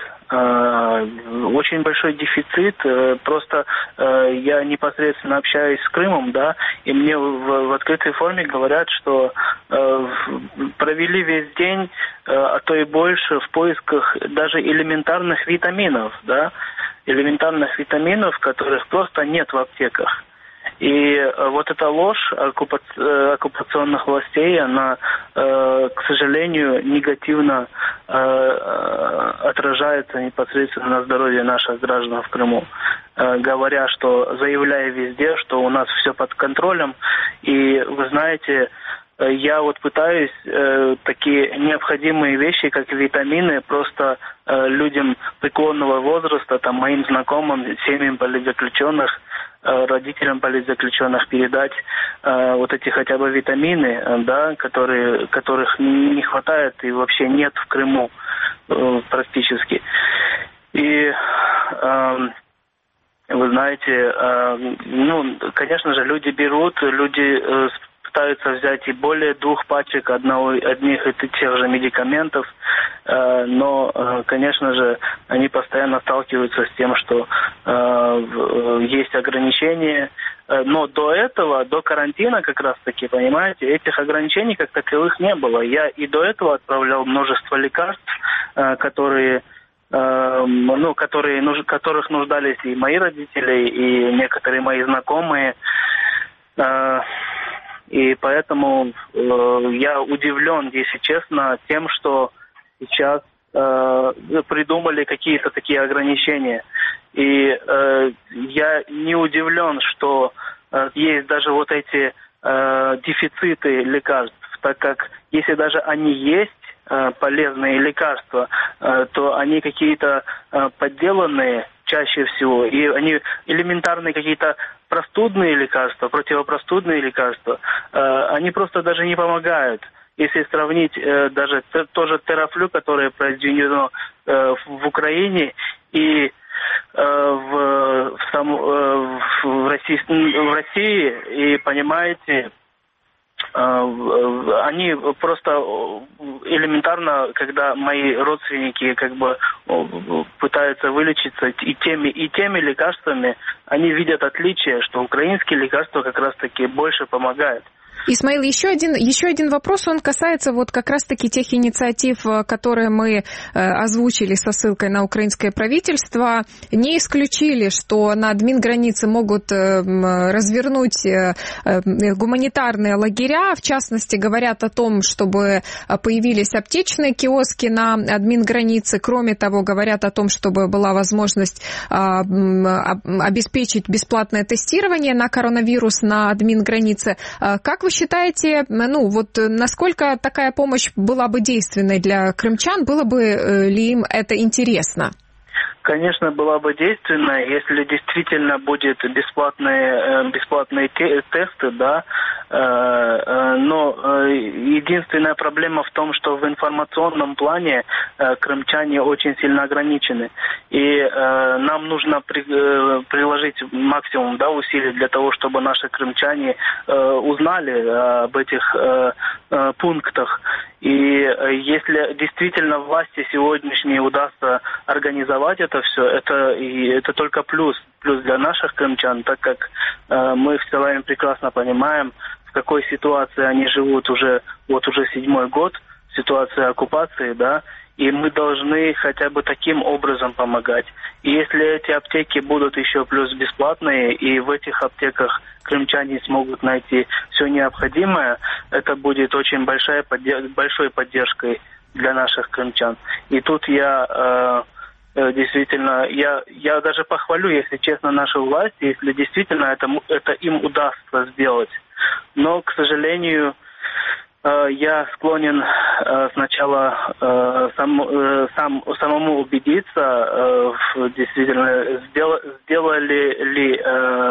Просто я непосредственно общаюсь с Крымом, да, и мне в открытой форме говорят, что провели весь день, а то и больше, в поисках даже элементарных витаминов, да, которых просто нет в аптеках. И вот эта ложь оккупационных властей, она, к сожалению, негативно отражается непосредственно на здоровье наших граждан в Крыму. Заявляя везде, что у нас все под контролем. И вы знаете, я пытаюсь такие необходимые вещи, как витамины, просто людям преклонного возраста, моим знакомым, семьям политзаключенных, родителям политзаключенных передать эти хотя бы витамины, да, которых не хватает и вообще нет в Крыму практически. И вы знаете, конечно же, люди пытаются взять и более 2 пачек одних и тех же медикаментов, но, конечно же, они постоянно сталкиваются с тем, что есть ограничения. Но до карантина как раз-таки, понимаете, этих ограничений как таковых не было. Я и до этого отправлял множество лекарств, которых нуждались и мои родители, и некоторые мои знакомые. И поэтому я удивлен, если честно, тем, что сейчас придумали какие-то такие ограничения. И я не удивлен, что есть даже эти дефициты лекарств, так как если даже они есть, полезные лекарства, то они какие-то подделанные чаще всего, и они элементарные какие-то простудные лекарства, противопростудные лекарства, они просто даже не помогают. Если сравнить даже тоже терафлю, которое произведено в Украине и в России, и понимаете, они просто элементарно, когда мои родственники как бы пытаются вылечиться и теми лекарствами, они видят отличие, что украинские лекарства как раз-таки больше помогают. Исмаил, еще один вопрос, он касается вот как раз-таки тех инициатив, которые мы озвучили со ссылкой на украинское правительство. Не исключили, что на админгранице могут развернуть гуманитарные лагеря. В частности, говорят о том, чтобы появились аптечные киоски на админгранице. Кроме того, говорят о том, чтобы была возможность обеспечить бесплатное тестирование на коронавирус на админгранице. Как вы считаете, насколько такая помощь была бы действенной для крымчан? Было бы ли им это интересно? Конечно, была бы действенна, если действительно будет бесплатные тесты, да. Но единственная проблема в том, что в информационном плане крымчане очень сильно ограничены. И нам нужно приложить максимум, да, усилий для того, чтобы наши крымчане узнали об этих пунктах. И если действительно власти сегодняшней удастся организовать это все, это только плюс для наших крымчан, так как мы в целом прекрасно понимаем, в какой ситуации они живут уже 7-й год, ситуация оккупации, да, и мы должны хотя бы таким образом помогать. И если эти аптеки будут еще плюс бесплатные, и в этих аптеках крымчане смогут найти все необходимое, это будет очень большой поддержкой для наших крымчан. И тут я действительно, я даже похвалю, если честно, нашу власть, если действительно это им удастся сделать. Но, к сожалению, я склонен сначала самому убедиться, действительно, сделали ли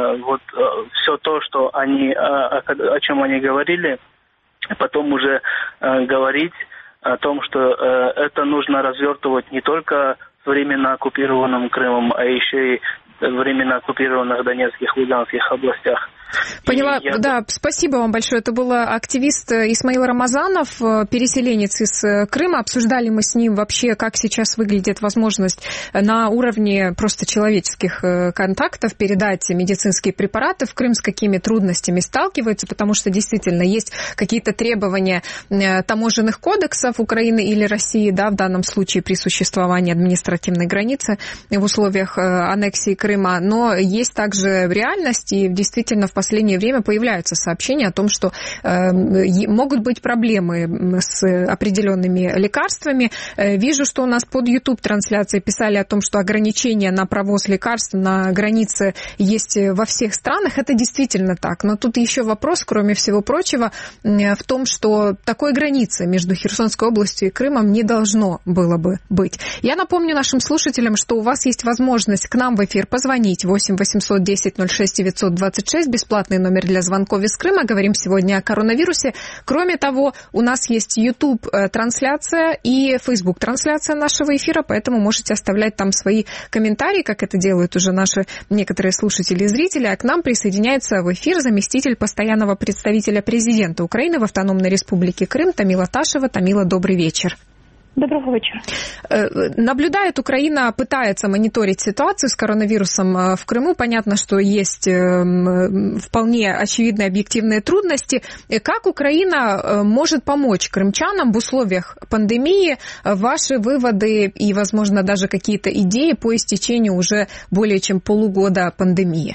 все то, что о чем они говорили, потом уже говорить о том, что это нужно развертывать не только с временно оккупированным Крымом, а еще и временно оккупированных Донецких и Луганских областях. Поняла, да, спасибо вам большое. Это был активист Исмаил Рамазанов, переселенец из Крыма. Обсуждали мы с ним вообще, как сейчас выглядит возможность на уровне просто человеческих контактов передать медицинские препараты в Крым, с какими трудностями сталкиваются, потому что действительно есть какие-то требования таможенных кодексов Украины или России, да, в данном случае при существовании административной границы в условиях аннексии Крыма, но есть также реальность, и действительно в последнее время появляются сообщения о том, что могут быть проблемы с определенными лекарствами. Вижу, что у нас под YouTube-трансляцией писали о том, что ограничения на провоз лекарств на границе есть во всех странах. Это действительно так. Но тут еще вопрос, кроме всего прочего, в том, что такой границы между Херсонской областью и Крымом не должно было бы быть. Я напомню нашим слушателям, что у вас есть возможность к нам в эфир позвонить 8 800 10 06 926, бесплатный номер для звонков из Крыма. Говорим сегодня о коронавирусе. Кроме того, у нас есть YouTube-трансляция и Facebook-трансляция нашего эфира, поэтому можете оставлять там свои комментарии, как это делают уже наши некоторые слушатели и зрители. А к нам присоединяется в эфир заместитель постоянного представителя президента Украины в Автономной Республике Крым Тамила Ташева. Тамила, добрый вечер. Доброго вечера. Наблюдает Украина, пытается мониторить ситуацию с коронавирусом в Крыму. Понятно, что есть вполне очевидные объективные трудности. Как Украина может помочь крымчанам в условиях пандемии? Ваши выводы и, возможно, даже какие-то идеи по истечению уже более чем полугода пандемии?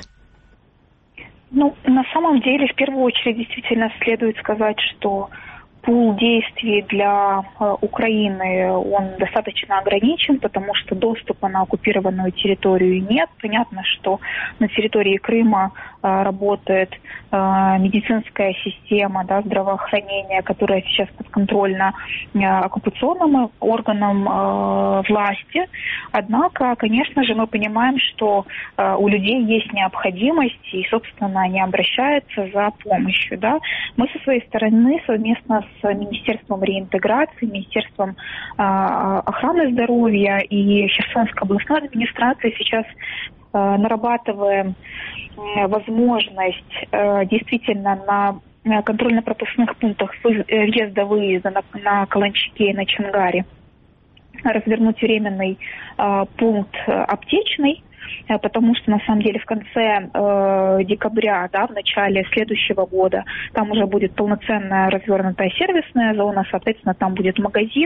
На самом деле, в первую очередь, действительно следует сказать, что пул действий для Украины, он достаточно ограничен, потому что доступа на оккупированную территорию нет. Понятно, что на территории Крыма работает медицинская система, да, здравоохранения, которая сейчас подконтрольна оккупационным органам власти. Однако, конечно же, мы понимаем, что у людей есть необходимость, и, собственно, они обращаются за помощью. Да. Мы со своей стороны совместно с Министерством реинтеграции, Министерством охраны здоровья и Херсонской областной администрацией сейчас нарабатываем возможность действительно на контрольно-пропускных пунктах въезда-выезда на Каланчике и на Чангаре развернуть временный пункт аптечный, потому что, на самом деле, в конце декабря, да, в начале следующего года, там уже будет полноценная развернутая сервисная зона, соответственно, там будет магазин,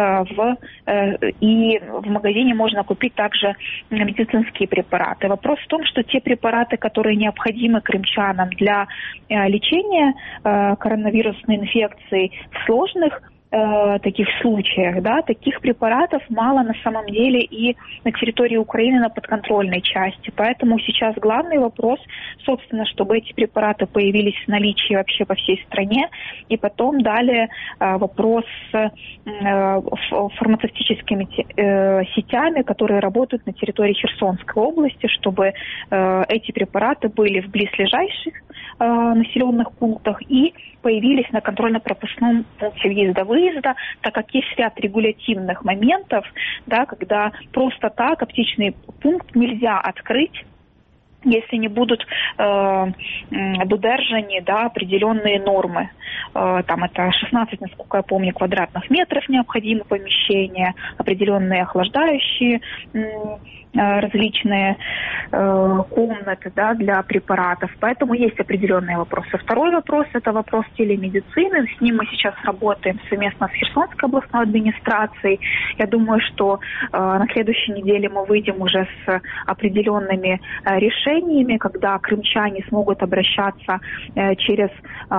и в магазине можно купить также медицинские препараты. Вопрос в том, что те препараты, которые необходимы крымчанам для лечения коронавирусной инфекции в сложных таких случаях, да, таких препаратов мало на самом деле и на территории Украины на подконтрольной части. Поэтому сейчас главный вопрос, собственно, чтобы эти препараты появились в наличии вообще по всей стране, и потом далее вопрос с фармацевтическими сетями, которые работают на территории Херсонской области, чтобы эти препараты были в близлежащих населенных пунктах и появились на контрольно-пропускном пункте въезда-выезда, так как есть ряд регулятивных моментов, да, когда просто так аптечный пункт нельзя открыть, если не будут додержаны, да, определенные нормы. Там это 16, насколько я помню, квадратных метров необходимо помещение, определенные охлаждающие различные комнаты, да, для препаратов. Поэтому есть определенные вопросы. Второй вопрос – это вопрос телемедицины. С ним мы сейчас работаем совместно с Херсонской областной администрацией. Я думаю, что на следующей неделе мы выйдем уже с определенными решениями, когда крымчане смогут обращаться через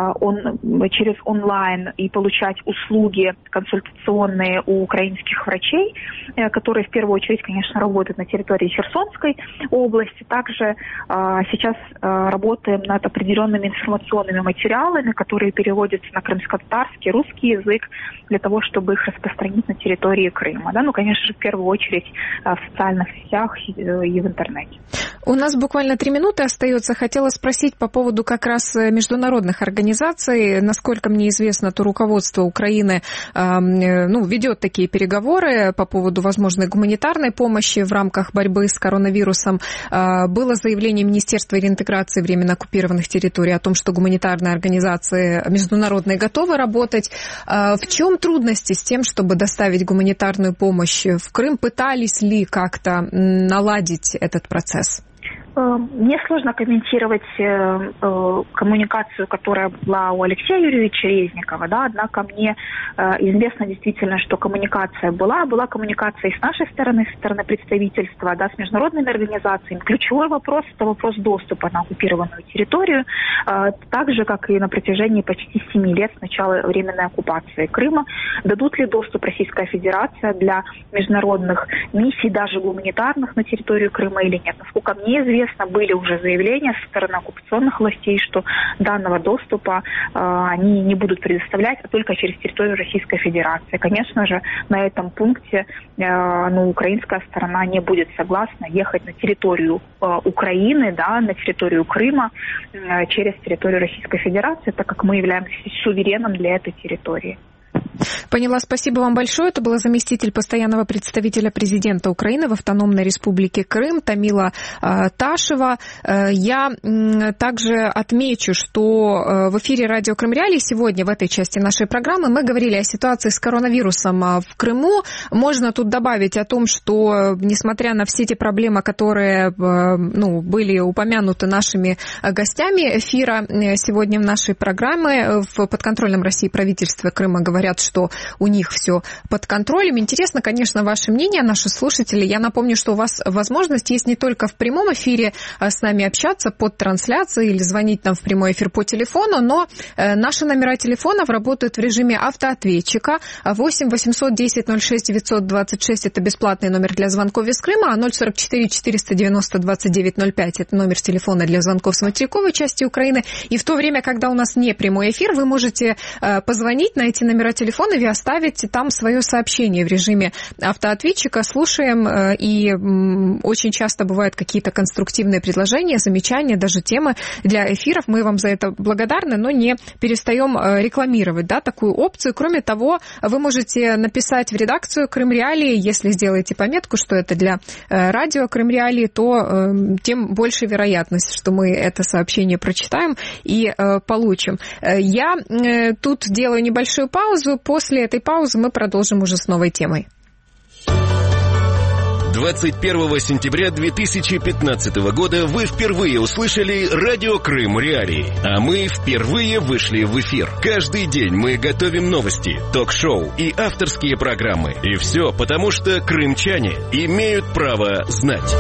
онлайн и получать услуги консультационные у украинских врачей, которые в первую очередь, конечно, работают на территории Херсонской области. Также сейчас работаем над определенными информационными материалами, которые переводятся на крымско-татарский, русский язык, для того, чтобы их распространить на территории Крыма. Да? Ну, конечно же, в первую очередь в социальных сетях и в интернете. У нас буквально 3 минуты остается. Хотела спросить по поводу как раз международных организаций. Насколько мне известно, то руководство Украины ведет такие переговоры по поводу возможной гуманитарной помощи в рамках борьбы с коронавирусом. Было заявление Министерства реинтеграции временно оккупированных территорий о том, что гуманитарные организации международные готовы работать. В чем трудности с тем, чтобы доставить гуманитарную помощь в Крым? Пытались ли как-то наладить этот процесс? Мне сложно комментировать коммуникацию, которая была у Алексея Юрьевича Резникова, да, однако мне известно действительно, что коммуникация была коммуникация и с нашей стороны, со стороны представительства, да, с международными организациями. Ключевой вопрос – это вопрос доступа на оккупированную территорию, так же, как и на протяжении почти 7 лет с начала временной оккупации Крыма. Дадут ли доступ Российская Федерация для международных миссий, даже гуманитарных, на территорию Крыма или нет? Насколько мне известно, были уже заявления со стороны оккупационных властей, что данного доступа они не будут предоставлять, а только через территорию Российской Федерации. Конечно же, на этом пункте украинская сторона не будет согласна ехать на территорию Украины, да, на территорию Крыма через территорию Российской Федерации, так как мы являемся сувереном для этой территории. Поняла, спасибо вам большое. Это была заместитель постоянного представителя президента Украины в Автономной Республике Крым Тамила Ташева. Я также отмечу, что в эфире радио Крым Реалии сегодня в этой части нашей программы мы говорили о ситуации с коронавирусом в Крыму. Можно тут добавить о том, что несмотря на все те проблемы, которые были упомянуты нашими гостями эфира сегодня в нашей программе, в подконтрольном России правительстве Крыма говорят, что у них все под контролем. Интересно, конечно, ваше мнение, наши слушатели. Я напомню, что у вас возможность есть не только в прямом эфире с нами общаться под трансляцией или звонить нам в прямой эфир по телефону, но наши номера телефонов работают в режиме автоответчика. 8 800 10 06 926 – это бесплатный номер для звонков из Крыма, а 044 490 29 05 – это номер телефона для звонков с материковой части Украины. И в то время, когда у нас не прямой эфир, вы можете позвонить на эти номера телефона и оставить там свое сообщение в режиме автоответчика. Слушаем, и очень часто бывают какие-то конструктивные предложения, замечания, даже темы для эфиров. Мы вам за это благодарны, но не перестаем рекламировать, да, такую опцию. Кроме того, вы можете написать в редакцию Крым Реалии, если сделаете пометку, что это для радио Крым Реалии, то тем больше вероятность, что мы это сообщение прочитаем и получим. Я тут делаю небольшую паузу. После этой паузы мы продолжим уже с новой темой. 21 сентября 2015 года вы впервые услышали радио Крым Реалии, а мы впервые вышли в эфир. Каждый день мы готовим новости, ток-шоу и авторские программы. И все потому, что крымчане имеют право знать.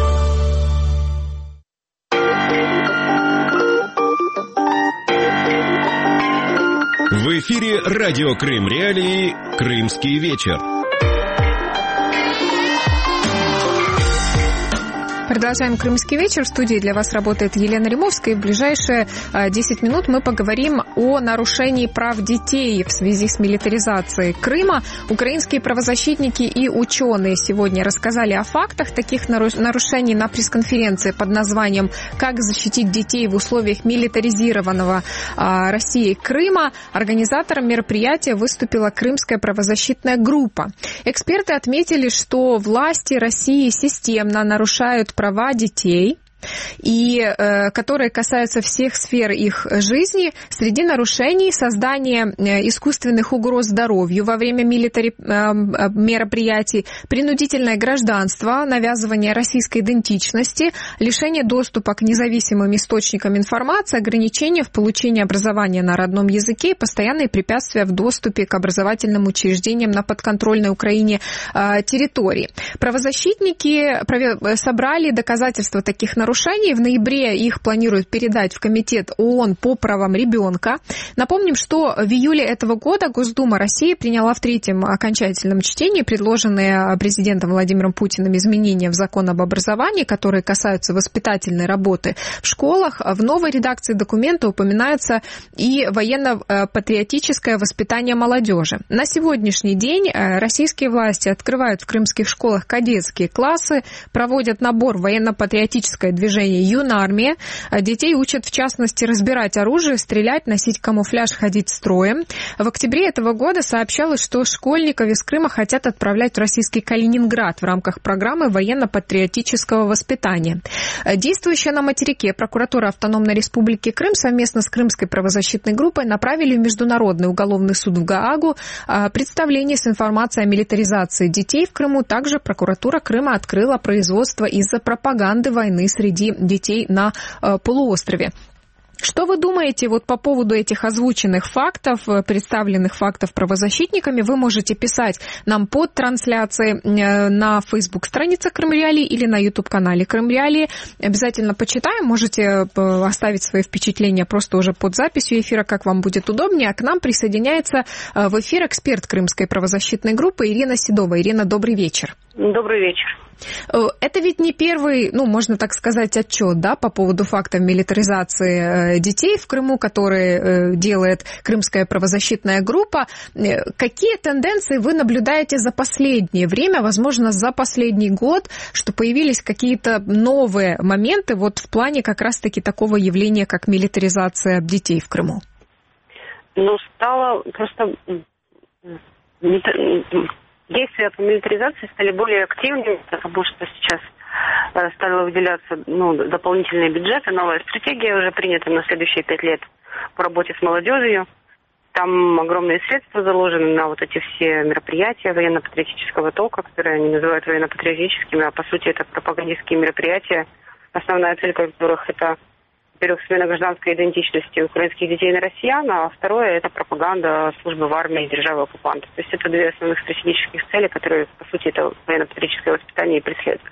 В эфире радио Крым Реалии «Крымский вечер». Продолжаем «Крымский вечер». В студии для вас работает Елена Римовская. И в ближайшие 10 минут мы поговорим о нарушении прав детей в связи с милитаризацией Крыма. Украинские правозащитники и ученые сегодня рассказали о фактах таких нарушений на пресс-конференции под названием «Как защитить детей в условиях милитаризированного Россией Крыма». Организатором мероприятия выступила Крымская правозащитная группа. Эксперты отметили, что власти России системно нарушают права детей, и которые касаются всех сфер их жизни. Среди нарушений создание искусственных угроз здоровью во время мероприятий, принудительное гражданство, навязывание российской идентичности, лишение доступа к независимым источникам информации, ограничения в получении образования на родном языке и постоянные препятствия в доступе к образовательным учреждениям на подконтрольной Украине территории. Правозащитники собрали доказательства таких нарушений. В ноябре их планируют передать в Комитет ООН по правам ребенка. Напомним, что в июле этого года Госдума России приняла в третьем окончательном чтении предложенные президентом Владимиром Путиным изменения в закон об образовании, которые касаются воспитательной работы в школах. В новой редакции документа упоминается и военно-патриотическое воспитание молодежи. На сегодняшний день российские власти открывают в крымских школах кадетские классы, проводят набор в военно-патриотическое движение «Юнармия». Детей учат, в частности, разбирать оружие, стрелять, носить камуфляж, ходить строем. В октябре этого года сообщалось, что школьников из Крыма хотят отправлять в российский Калининград в рамках программы военно-патриотического воспитания. Действующая на материке прокуратура Автономной Республики Крым совместно с Крымской правозащитной группой направили в Международный уголовный суд в Гаагу представление с информацией о милитаризации детей в Крыму. Также прокуратура Крыма открыла производство из-за пропаганды войны среди детей на полуострове. Что вы думаете вот по поводу этих озвученных фактов, представленных фактов правозащитниками? Вы можете писать нам под трансляцией на Facebook-странице Крым Реалии или на YouTube-канале Крым Реалии. Обязательно почитаем. Можете оставить свои впечатления просто уже под записью эфира, как вам будет удобнее. А к нам присоединяется в эфир эксперт Крымской правозащитной группы Ирина Седова. Ирина, добрый вечер. Добрый вечер. Это ведь не первый, можно так сказать, отчет, да, по поводу фактов милитаризации детей в Крыму, который делает Крымская правозащитная группа. Какие тенденции вы наблюдаете за последнее время, возможно, за последний год, что появились какие-то новые моменты вот в плане как раз-таки такого явления, как милитаризация детей в Крыму? Стало просто... Действия по милитаризации стали более активными, потому что сейчас стали выделяться дополнительные бюджеты, новая стратегия уже принята на следующие 5 лет по работе с молодежью. Там огромные средства заложены на вот эти все мероприятия военно-патриотического толка, которые они называют военно-патриотическими, а по сути это пропагандистские мероприятия, основная цель которых это во-первых, смена гражданской идентичности украинских детей на россиян, а второе – это пропаганда службы в армии и державы-оккупанта. То есть это две основных стратегических цели, которые, по сути, это военно-патриотическое воспитание и преследуют.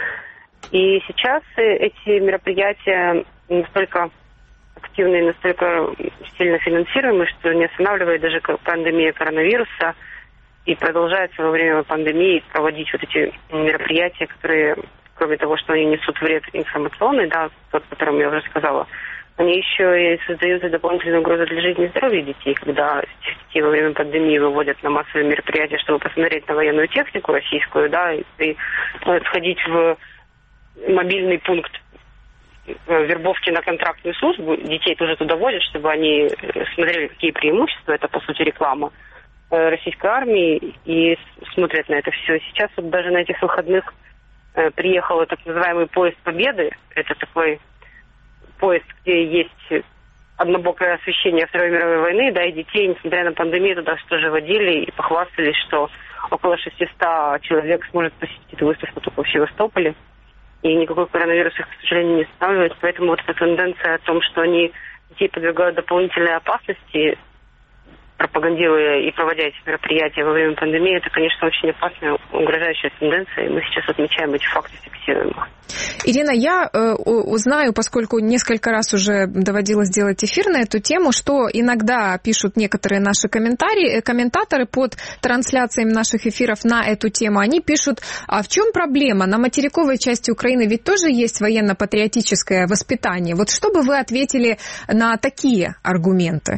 И сейчас эти мероприятия настолько активные, настолько сильно финансируемые, что не останавливает даже пандемия коронавируса, и продолжается во время пандемии проводить вот эти мероприятия, которые, кроме того, что они несут вред информационный, да, тот, о котором я уже сказала, они еще и создают дополнительную угрозу для жизни и здоровья детей, когда детей во время пандемии выводят на массовые мероприятия, чтобы посмотреть на военную технику российскую, да, и сходить в мобильный пункт вербовки на контрактную службу. Детей тоже туда водят, чтобы они смотрели, какие преимущества, это, по сути, реклама российской армии, и смотрят на это все. Сейчас вот даже на этих выходных приехал так называемый поезд Победы. Это такой поезд, где есть однобокое освещение Второй мировой войны, да, и детей, несмотря на пандемию, туда тоже водили и похвастались, что около 600 человек сможет посетить эту выставку только в Севастополе. И никакой коронавирус их, к сожалению, не останавливает. Поэтому вот эта тенденция о том, что они детей подвергают дополнительной опасности, пропагандируя и проводя эти мероприятия во время пандемии, это, конечно, очень опасная, угрожающая тенденция, и мы сейчас отмечаем эти факты, фиксируем их. Ирина, я узнаю, поскольку несколько раз уже доводилось делать эфир на эту тему, что иногда пишут некоторые наши комментаторы под трансляциями наших эфиров на эту тему. Они пишут, а в чем проблема? На материковой части Украины ведь тоже есть военно-патриотическое воспитание. Вот что бы вы ответили на такие аргументы?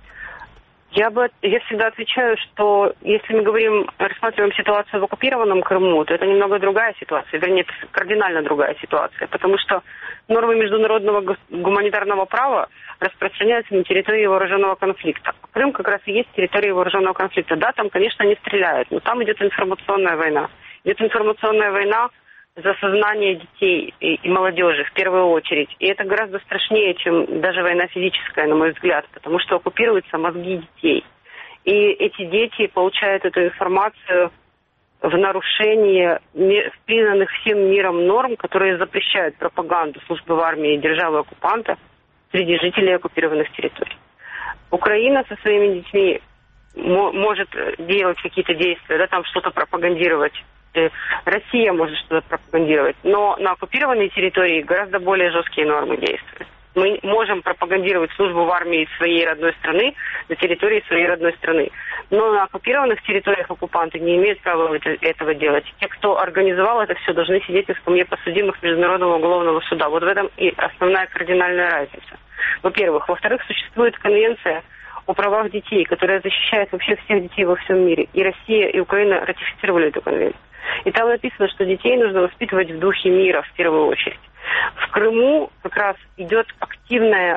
Я всегда отвечаю, что если мы рассматриваем ситуацию в оккупированном Крыму, то это немного другая ситуация, вернее, это кардинально другая ситуация, потому что нормы международного гуманитарного права распространяются на территории вооруженного конфликта. Крым как раз и есть территория вооруженного конфликта. Да, там, конечно, не стреляют, но там идет информационная война. Идет информационная война за сознание детей и молодежи в первую очередь. И это гораздо страшнее, чем даже война физическая, на мой взгляд, потому что оккупируются мозги детей. И эти дети получают эту информацию в нарушении признанных всем миром норм, которые запрещают пропаганду службы в армии и державы оккупанта среди жителей оккупированных территорий. Украина со своими детьми может делать какие-то действия, да, там что-то пропагандировать. Россия может что-то пропагандировать, но на оккупированной территории гораздо более жесткие нормы действуют. Мы можем пропагандировать службу в армии своей родной страны на территории своей родной страны, но на оккупированных территориях оккупанты не имеют права этого делать. Те, кто организовал это все, должны сидеть на скамье подсудимых Международного уголовного суда. Вот в этом и основная кардинальная разница. Во-первых. Во-вторых, существует конвенция о правах детей, которая защищает вообще всех детей во всем мире. И Россия, и Украина ратифицировали эту конвенцию. И там написано, что детей нужно воспитывать в духе мира в первую очередь. В Крыму как раз идет активное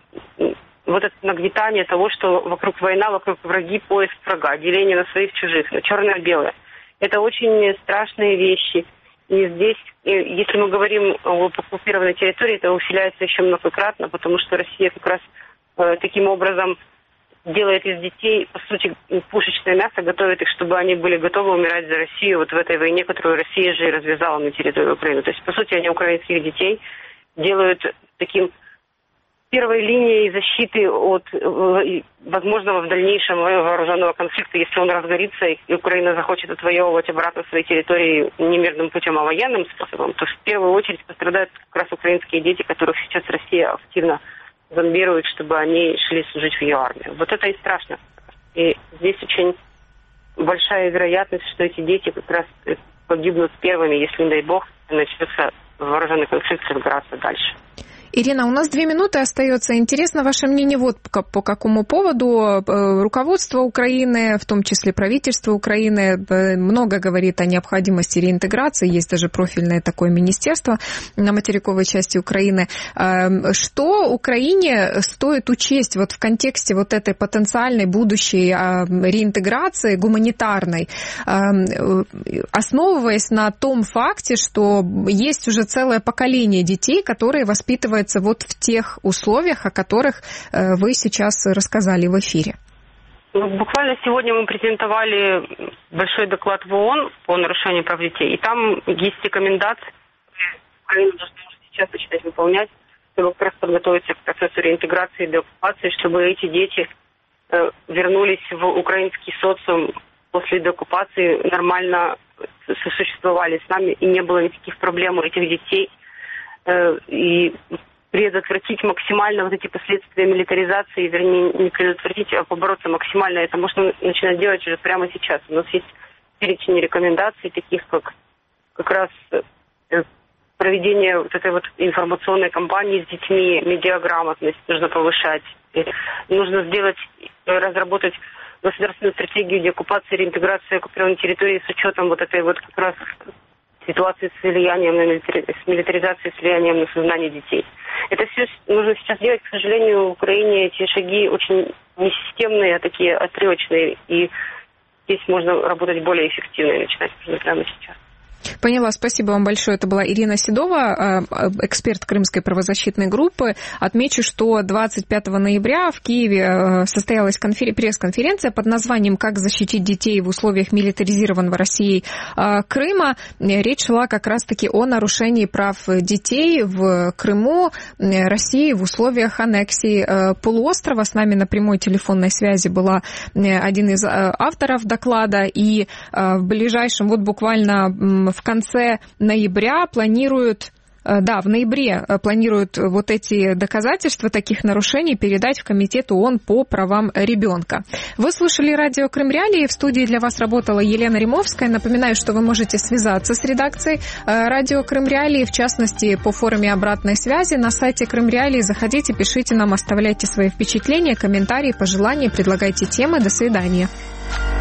вот это нагнетание того, что вокруг война, вокруг враги, поиск врага, деление на своих чужих, на черное-белое. Это очень страшные вещи. И здесь, если мы говорим об оккупированной территории, это усиляется еще многократно, потому что Россия как раз таким образом делает из детей, по сути, пушечное мясо, готовит их, чтобы они были готовы умирать за Россию вот в этой войне, которую Россия же и развязала на территории Украины. То есть, по сути, они украинских детей делают таким первой линией защиты от возможного в дальнейшем вооруженного конфликта, если он разгорится, и Украина захочет отвоевывать обратно свои территории не мирным путем, а военным способом, то в первую очередь пострадают как раз украинские дети, которых сейчас Россия активно зомбирует, чтобы они шли служить в ее армию. Вот это и страшно. И здесь очень большая вероятность, что эти дети как раз погибнут первыми, если, не дай бог, начнется вооруженный конфликт разгораться дальше. Ирина, у нас 2 минуты остается. Интересно ваше мнение вот по какому поводу. Руководство Украины, в том числе правительство Украины, много говорит о необходимости реинтеграции. Есть даже профильное такое министерство на материковой части Украины. Что Украине стоит учесть вот в контексте вот этой потенциальной будущей реинтеграции гуманитарной, основываясь на том факте, что есть уже целое поколение детей, которые воспитываются вот в тех условиях, о которых вы сейчас рассказали в эфире? Буквально сегодня мы презентовали большой доклад в ООН по нарушению прав детей. И там есть рекомендации, которые Украина должна сейчас начинать выполнять чтобы как раз подготовиться к процессу реинтеграции и деоккупации, чтобы эти дети вернулись в украинский социум после деоккупации, нормально сосуществовали с нами, и не было никаких проблем у этих детей. И предотвратить максимально вот эти последствия милитаризации, вернее, не предотвратить, а побороться максимально. Это можно начинать делать уже прямо сейчас. У нас есть перечень рекомендаций, таких как раз проведение вот этой вот информационной кампании с детьми, медиаграмотность нужно повышать. Нужно разработать государственную стратегию деоккупации и реинтеграции оккупированной территории с учетом вот этой вот как раз ситуации с влиянием с милитаризацией, с влиянием на сознание детей. Это все нужно сейчас делать. К сожалению, в Украине эти шаги очень несистемные, а такие отрывочные. И здесь можно работать более эффективно и начинать нужно прямо сейчас. Поняла, спасибо вам большое. Это была Ирина Седова, эксперт Крымской правозащитной группы. Отмечу, что 25 ноября в Киеве состоялась пресс-конференция под названием «Как защитить детей в условиях милитаризированного Россией Крыма». Речь шла как раз-таки о нарушении прав детей в Крыму России в условиях аннексии полуострова. С нами на прямой телефонной связи была один из авторов доклада. И в ближайшем, вот буквально в конце ноября в ноябре планируют вот эти доказательства таких нарушений передать в Комитет ООН по правам ребенка. Вы слушали радио Крым Реалии. В студии для вас работала Елена Римовская. Напоминаю, что вы можете связаться с редакцией радио Крым Реалии, в частности, по форме обратной связи на сайте Крым Реалии. Заходите, пишите нам, оставляйте свои впечатления, комментарии, пожелания, предлагайте темы. До свидания.